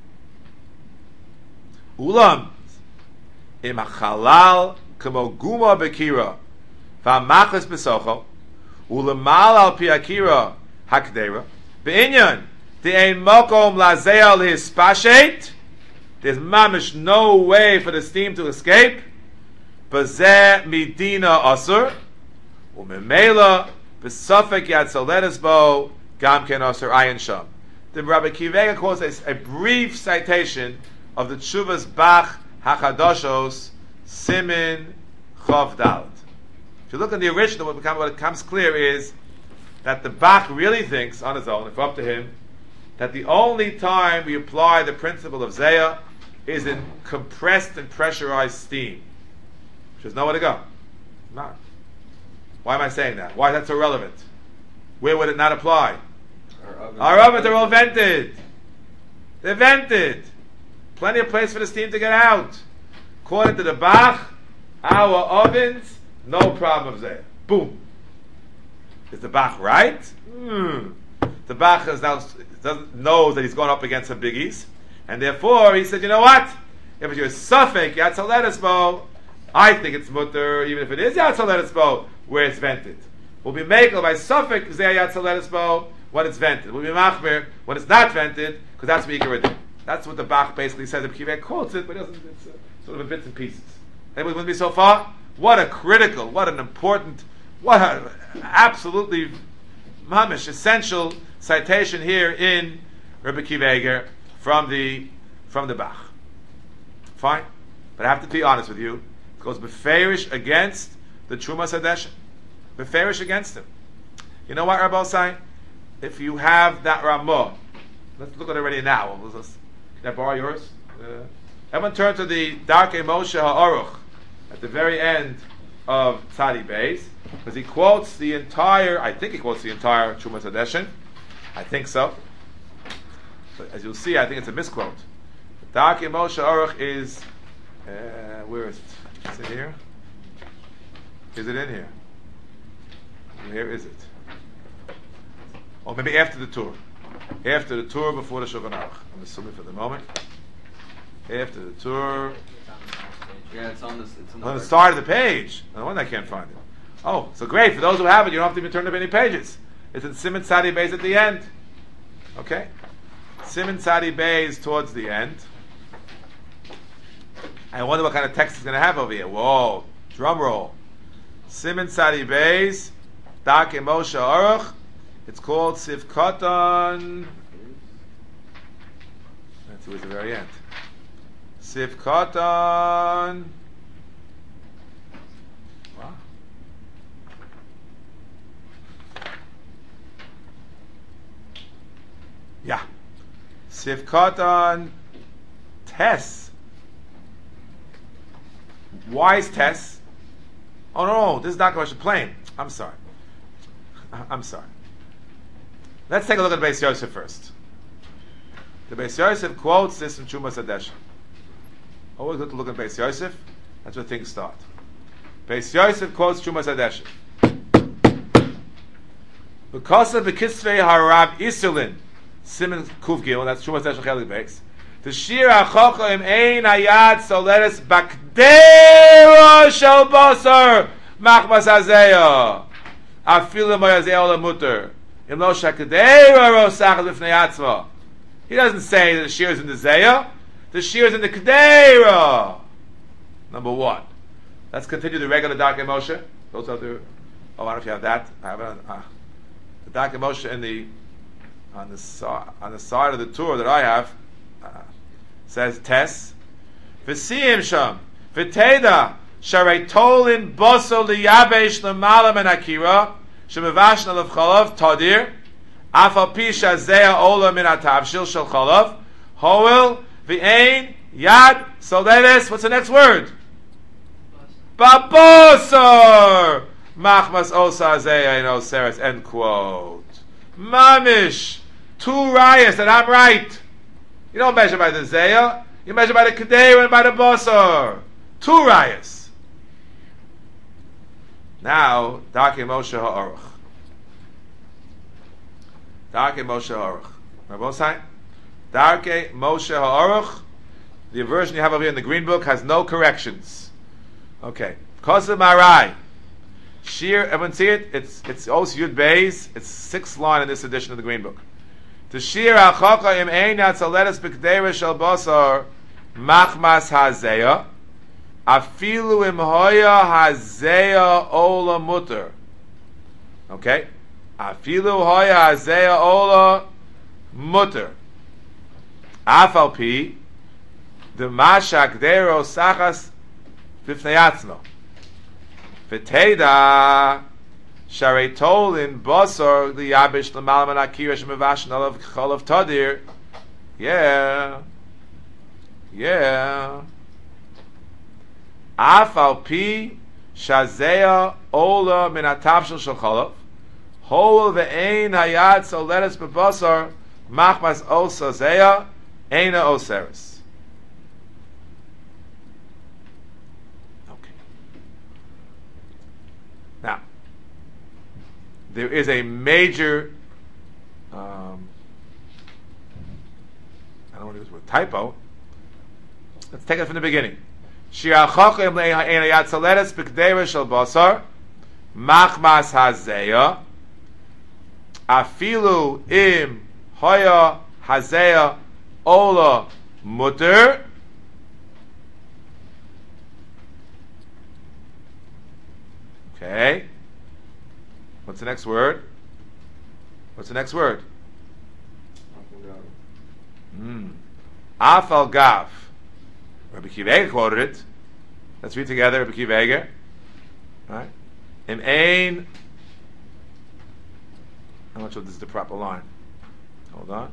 Ulam Im Halal Kamo Guma Bekira V'Amachlis B'Socho Ulamal Al Pi Akira Hakdera B'Inyan De'ein Mokom Lazeal Hispashet. There's mamish no way for the steam to escape. Bazeh Midina Asur Umemela B'Safek Yatzoleres Bo Gam Ken Asur Ayin Sham. The Rabbi Akiva Eiger calls a, a brief citation of the Tshuvas Bach Hachadashos Simin Chav Dalet. If you look at the original, what becomes, what becomes clear is that the Bach really thinks on his own, if up to him, that the only time we apply the principle of Zayah is in compressed and pressurized steam. There's nowhere to go. Not. Why am I saying that? Why is that so relevant? Where would it not apply? Our ovens are all vented. They're vented. Plenty of place for the steam to get out. According to the Bach, our ovens, no problem of Zayah. Boom. Is the Bach right? Hmm. The Bach is now, doesn't knows that he's going up against some biggies, and therefore he said, you know what? If you're Suffolk, Yatzoleres Bo, I think it's mutter, even if it is Yatzel Letisbo, where it's vented. We'll be makel by Suffolk Zeh Yatzel Letisbo when it's vented. We'll be machmer when it's not vented, because that's what you can do. That's what the Bach basically says. The Kivek quotes it, but it doesn't. It's uh, sort of in bits and pieces. Anybody with me so far? What a critical, what an important, what an absolutely mamish essential citation here in Rebbe Akiva Eiger from the from the Bach. Fine, but I have to be honest with you. It goes beferish against the Trumas Hadeshin. Beferish against him. You know what, Rabbi say? If you have that Ramah, let's look at it already now. Let's, let's, can I borrow yours? Uh, everyone turn to the Darkei Moshe HaAruch at the very end of Tzadi Beis, because he quotes the entire, I think he quotes the entire Trumas Hadeshin. I think so. But as you'll see, I think it's a misquote. Darkei Moshe HaAruch is, uh, where is it? Is it here? Is it in here? Where is it? Or maybe after the tour. After the tour, before the Shulchan Aruch. I'm assuming for the moment. After the tour. Yeah, it's on this. It's on, On the start of the page. No wonder I can't find it. Oh, so great. For those who have it, you don't have to even turn up any pages. It's in Siman Tzadi Beis at the end. Okay? Siman Tzadi Beis towards the end. I wonder what kind of text it's going to have over here. Whoa. Drum roll. Siman Tzadi Beis. Darkei Moshe HaAruch. It's called Sivkoton. That's towards the very end. Sivkoton. Wow. Yeah. Sivkoton Tess. Why is Tess? Oh no, this is not Moshe plain. I'm sorry. I'm sorry. Let's take a look at Beis Yosef first. The Beis Yosef quotes this from Trumas Hadeshin. Always good to look at Beis Yosef. That's where things start. Beis Yosef quotes Trumas Hadeshin. Because of the Kisvei Harab Isulin, Siman Kuf Gil, that's Trumas Hadeshin Chelik Beis. The Shir HaChocha Im Ein Hayad Soleres Bakdera Shel Basar Machmas Hazeya Afilu Moyazeo Lamuter. He doesn't say that the shear is in the Zayah. The shear is in the Kedera. Number one. Let's continue the regular Darkei Moshe. Those are the. Oh, I don't know if you have that. I have it on, uh, the Darkei Moshe in the on the on the side of the tour that I have uh, says Tess. V'siyim sham v'teda sharei tolin bosol liyabesh l'malam and akira. Shemevashna of Chalav Tadir, Afal Pisha Zea Ola Min Atavshil Shel Chalav, Hoel V'Ein Yad Soledes. What's the next word? Babosar Machmas Osa Zea and Oseres. End quote. Mamish, two rayas that I'm right. You don't measure by the Zea, you measure by the Kedera and by the Bosar. Two rayas. Now, Darkei Moshe HaAruch. Darkei Moshe HaAruch. Remember both sides? Darkei Moshe HaAruch. The version you have over here in the Green Book has no corrections. Okay. Kosev Marai. Shir, everyone see it? It's it's Os Yud Beis. It's sixth line in this edition of the Green Book. The Shir HaChocha Im Ein Yatzoledes B'Kedera Shel Basar Machmas Hazeya Afilu im hoya hazeya ola mutter. Okay? Afilu hoya hazeya ola mutter. Afal pi the mashak dero sachas b'fnei atzmo. V'teida sharei tolin basar liyabish l'malam and akira shemevashin olav cholav tadir. Yeah. Yeah. Afal pi shazea ola min atavshel shel chalav hol ve'ein hayad soledes bebasar machmas osa zea eina oseres. Okay. Now, there is a major um, I don't want to use the word typo. Let's take it from the beginning. Shiachachim le'ein yatzaleres b'kdeira shel basar machmas hazeya afilu im hoya hazeya ola mutter. Okay. What's the next word? What's the next word? Mm. Afal gav. Rabbi Akiva Eiger quoted it. Let's read together. Rabbi Akiva Eiger. All right. Im ein. I'm not sure if this is the proper line. Hold on.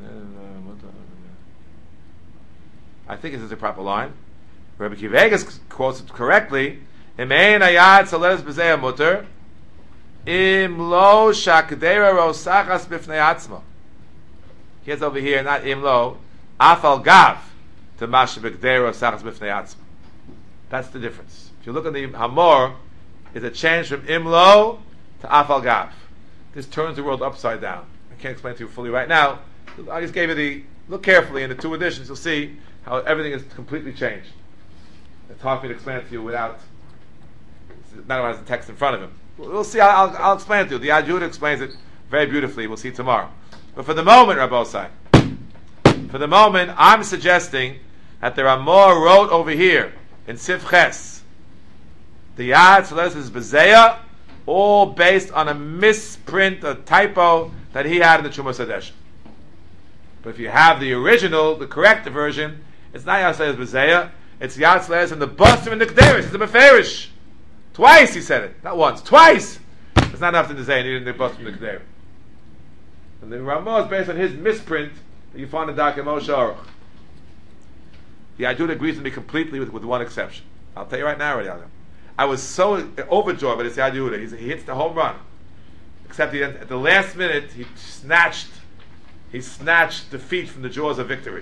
I think this is the proper line. Rabbi Akiva Eiger quotes it correctly. Im ein ayad saleres b'zeh mutter. Im lo shakdera rosachas b'fnei atzma. Here's over here, not im lo, afal gav to masha b'kdera rosachas b'fnei atzma. That's the difference. If you look at the Hamor, it's a change from im lo to afal gav. This turns the world upside down. I can't explain it to you fully right now. I just gave you the, look carefully in the two editions, you'll see how everything is completely changed. It's hard for me to explain it to you without, not having the text in front of him. We'll see. I'll, I'll explain it to you. The Yad Yehuda explains it very beautifully. We'll see tomorrow. But for the moment, Rabbosai, for the moment, I'm suggesting that there are more wrote over here in Sif Ches. The Yad Saleres is Bezeya, all based on a misprint, a typo that he had in the Trumas Hadesh. But if you have the original, the correct version, it's not Yad Saleres Bezeya. It's Yad Saleres and the Basrim and the Kderis. It's the Meferish. Twice he said it, not once, twice. It's not enough to say it, he didn't bust from the K'der. And the Ramah is based on his misprint that you find in Daka Moshe Aruch. The Yad agrees with me completely with, with one exception. I'll tell you right now already. I was so overjoyed by this Yad Yehuda. He hits the home run. Except he, at the last minute, he snatched, he snatched defeat from the jaws of victory.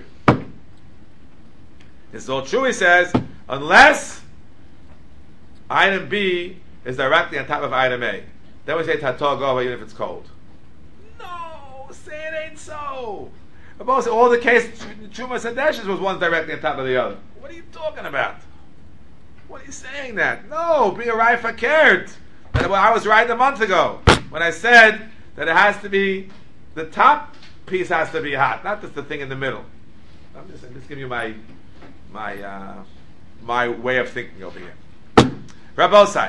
This is all true, he says, unless item B is directly on top of item A. Then we say Tatog over even if it's cold. No, say it ain't so. About all the cases, Trumas Hadeshes was one directly on top of the other. What are you talking about? What are you saying that? No, be a right for cared. I was right a month ago when I said that it has to be, the top piece has to be hot, not just the thing in the middle. I'm just, I'm just giving you my my uh, my way of thinking over here. Rabbosai.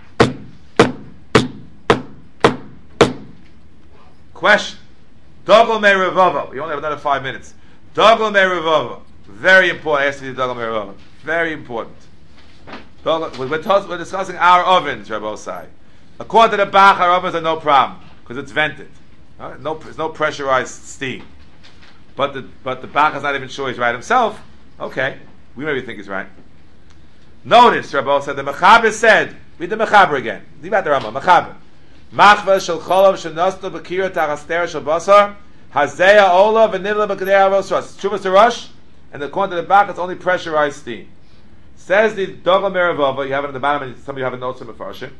Question. Dogel me revava. We only have another five minutes. Dogel me revava. Very important. I asked you to Dogel me revava. Very important. Dogel, we're, tos, we're discussing our ovens, Rabbosai. According to the Bach, our ovens are no problem because it's vented. Right? No, it's no pressurized steam. But the but the Bach is not even sure he's right himself. Okay, we maybe think he's right. Notice, Rabbi said, the Mechaber said, read the Mechaber again. Leave out the Rambam, Mechaber. Machva shel cholov shenosto b'kira taraster shel basar, hazeya ola v'nivla b'kadei avos. Chuvas to rush, and according to the back, it's only pressurized steam. Says the Dogel Meravova, you have it in the bottom, and some of you have a note from the Farshim.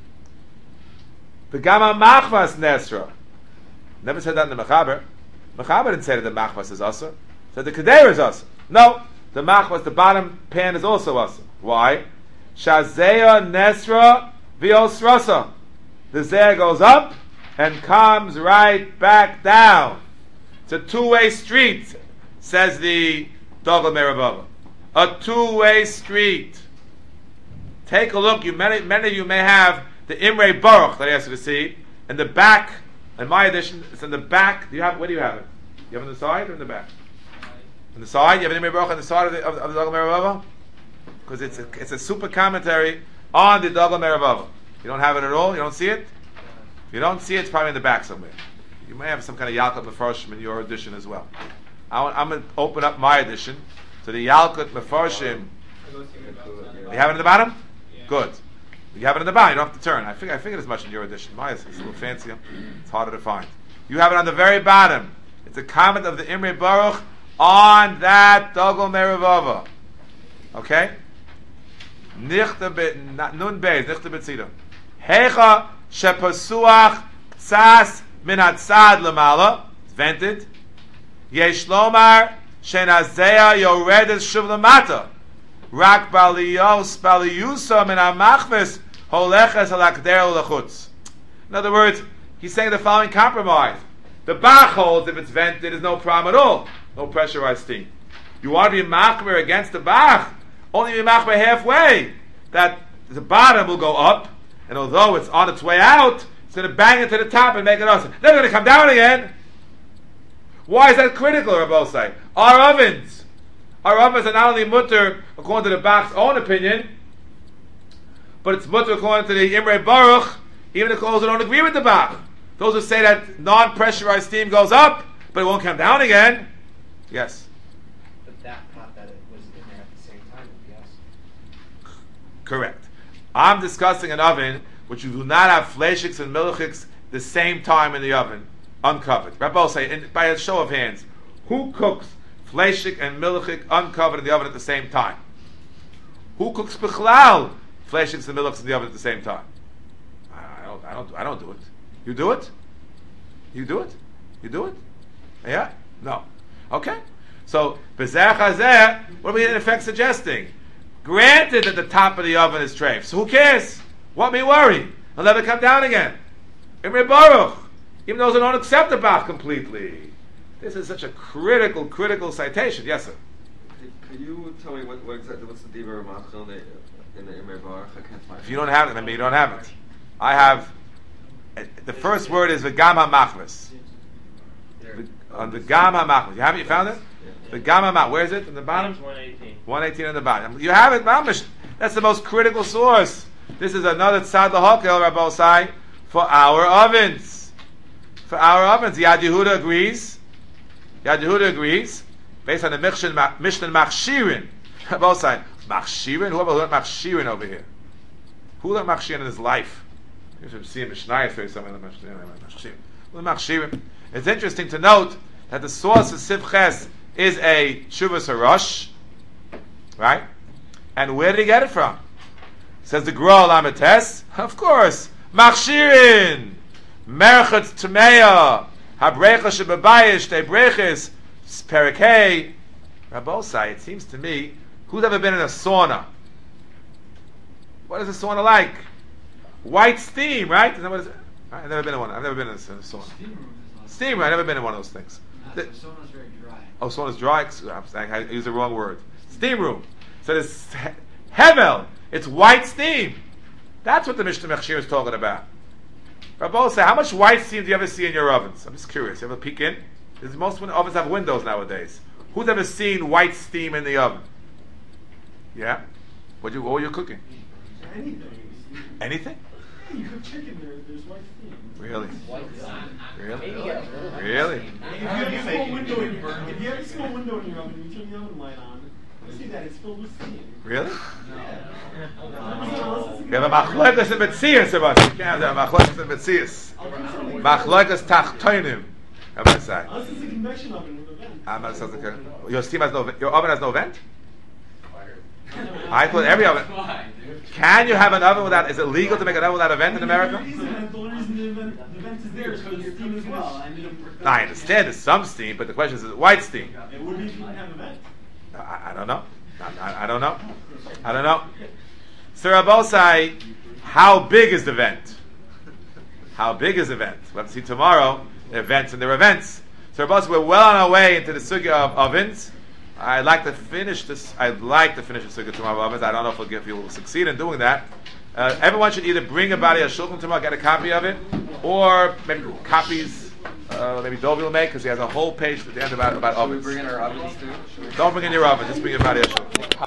V'gama machvas nesra. Never said that in the Mechaber. Mechaber didn't say that the machvas is asa. Said the kadei is asa. No, the machvas, the bottom pan is also asa. Why? Shazeya Nesra Viosrasa. The Zeh goes up and comes right back down. It's a two-way street, says the Dogel Meravava. A two-way street. Take a look. You many, many of you may have the Imre Baruch that I asked you to see. In the back, in my edition, it's in the back. Do you have? Where do you have it? You have it on the side or in the back? On the side. You have an Imre Baruch on the side of the, of, of the Dogel Meravava? Because it's a, it's a super commentary on the Dogel Meravava. You don't have it at all? You don't see it? If you don't see it, it's probably in the back somewhere. You may have some kind of Yalkut Mefarshim in your edition as well. I want, I'm going to open up my edition. So the Yalkut Mefarshim. You have it in the bottom? Yeah. Good. You have it in the bottom. You don't have to turn. I figured, I figured as much in your edition. Mine is a little fancier. It's harder to find. You have it on the very bottom. It's a comment of the Imre Baruch on that Dogel Meravava. Okay? Nichte be nun beis nichte betzida. Hecha shepasuach tzas min hatzad lemala. It's vented. Yesh lomar shenazea yoredes shuv lemata. rak baliyos baliyusa min amachves holeches alakder ulachutz. In other words, he's saying the following compromise. The Bach holds if it's vented, there's no problem at all. No pressurized steam. You want to be machmer against the Bach, only be machmer halfway. That the bottom will go up, and although it's on its way out, it's going to bang into the top and make it awesome. Then it's going to come down again. Why is that critical, Rabbosai? Our ovens, our ovens are not only mutter according to the Bach's own opinion, but it's mutter according to the Imre Baruch, even if those who don't agree with the Bach. Those who say that non-pressurized steam goes up, but it won't come down again. Yes. But that pot that it was in there at the same time, yes. Correct. I'm discussing an oven which you do not have fleishiks and milchiks the same time in the oven, uncovered. Rabbi will say, in, by a show of hands, who cooks fleishik and milchik uncovered in the oven at the same time? Who cooks bichlal fleishiks and milchiks in the oven at the same time? I don't. I don't. I don't do it. You do it? You do it? You do it? Yeah? No. Okay. So, Bezeh Chazeh, what are we in effect suggesting? Granted that the top of the oven is treif, so who cares? What me worry? It'll never come down again. Imre Baruch, even those who don't accept the Bach completely. This is such a critical, critical citation. Yes, sir. Could you tell me what, what exactly what's the Divrei Ramachal in the, in the Imre Baruch? I can't find it. If you don't have it, then maybe you don't have it. I have. The first word is v'gama machmas. On the gama machmas. You have it? You found it? The gama mach. Where is it? In the bottom? one eighteen. one eighteen in the bottom. You have it, mamish. That's the most critical source. This is another tzad l'hokel, Rabbi Sai, for our ovens. For our ovens. Yad Yehuda agrees. Yad Yehuda agrees. Based on the Mishnah Machshirin. Rabbi Sai. Machshirin? Whoever learned Machshirin over here? Who learned Machshirin in his life? You should see Mishnah say something like Machshirin. It's interesting to note that the source of Sivches is a Shuvas Harosh, right? And where did he get it from? Says the Gra Lamites, of course, Machshirin, Merchat Tmeya, Habrecha Shebabayish, Tebreches, Perekei, Rabbosai. It seems to me, who's ever been in a sauna? What is a sauna like? White steam, right? Is that what it is? I've never been in one. I've never been in a sauna. Steam room is Steam room. I've never been in one of those things. not. The, The sauna's very dry. oh, sauna's dry. I'm saying I used the wrong word. Steam room. So this hevel. It's white steam. That's what the Mishnah Mechshir is talking about. Rabbi say, how much white steam do you ever see in your ovens? I'm just curious. You ever peek in? Because most ovens have windows nowadays. Who's ever seen white steam in the oven? Yeah. What you? What were you cooking? Anything. Anything? You cook chicken there, there's white steam. Really? Maybe Really? a little. Really? If you have a small window in your, if you have a small window in your oven, you turn the oven light on, you see that it's filled with steam. Really? Yeah. You have a machlokas in Metzias, about you can't have a machlokas in Metzias. Machlokas tachtoinim. How about that? Unless it's a convection oven with a vent. I'm not supposed to. Your steam has no. ve- Your oven has no vent. I thought every oven. Can you have an oven without? Is it legal to make an oven without a vent in America? The reason, the reason the vent, the vent is there is for the steam as well. I understand there's some steam, but the question is, is it white steam? It would be if you didn't have a vent. I, I don't know. I, I, I don't know. I don't know. Sir Abosai, how big is the vent? How big is the vent? We'll have to see tomorrow. There are events and there are events. Sir Abosai, we're well on our way into the sugya of ovens. I'd like to finish this. I'd like to finish the sugya tomorrow of ovens. I don't know if we'll, if we'll succeed in doing that. Uh, everyone should either bring a body of shulchan tomorrow, get a copy of it, or maybe copies. Uh, maybe Dovi will make because he has a whole page at the end about about Should we ovens. bring in our ovens too? Should we- Don't bring in your oven. Just bring your body of shulchan.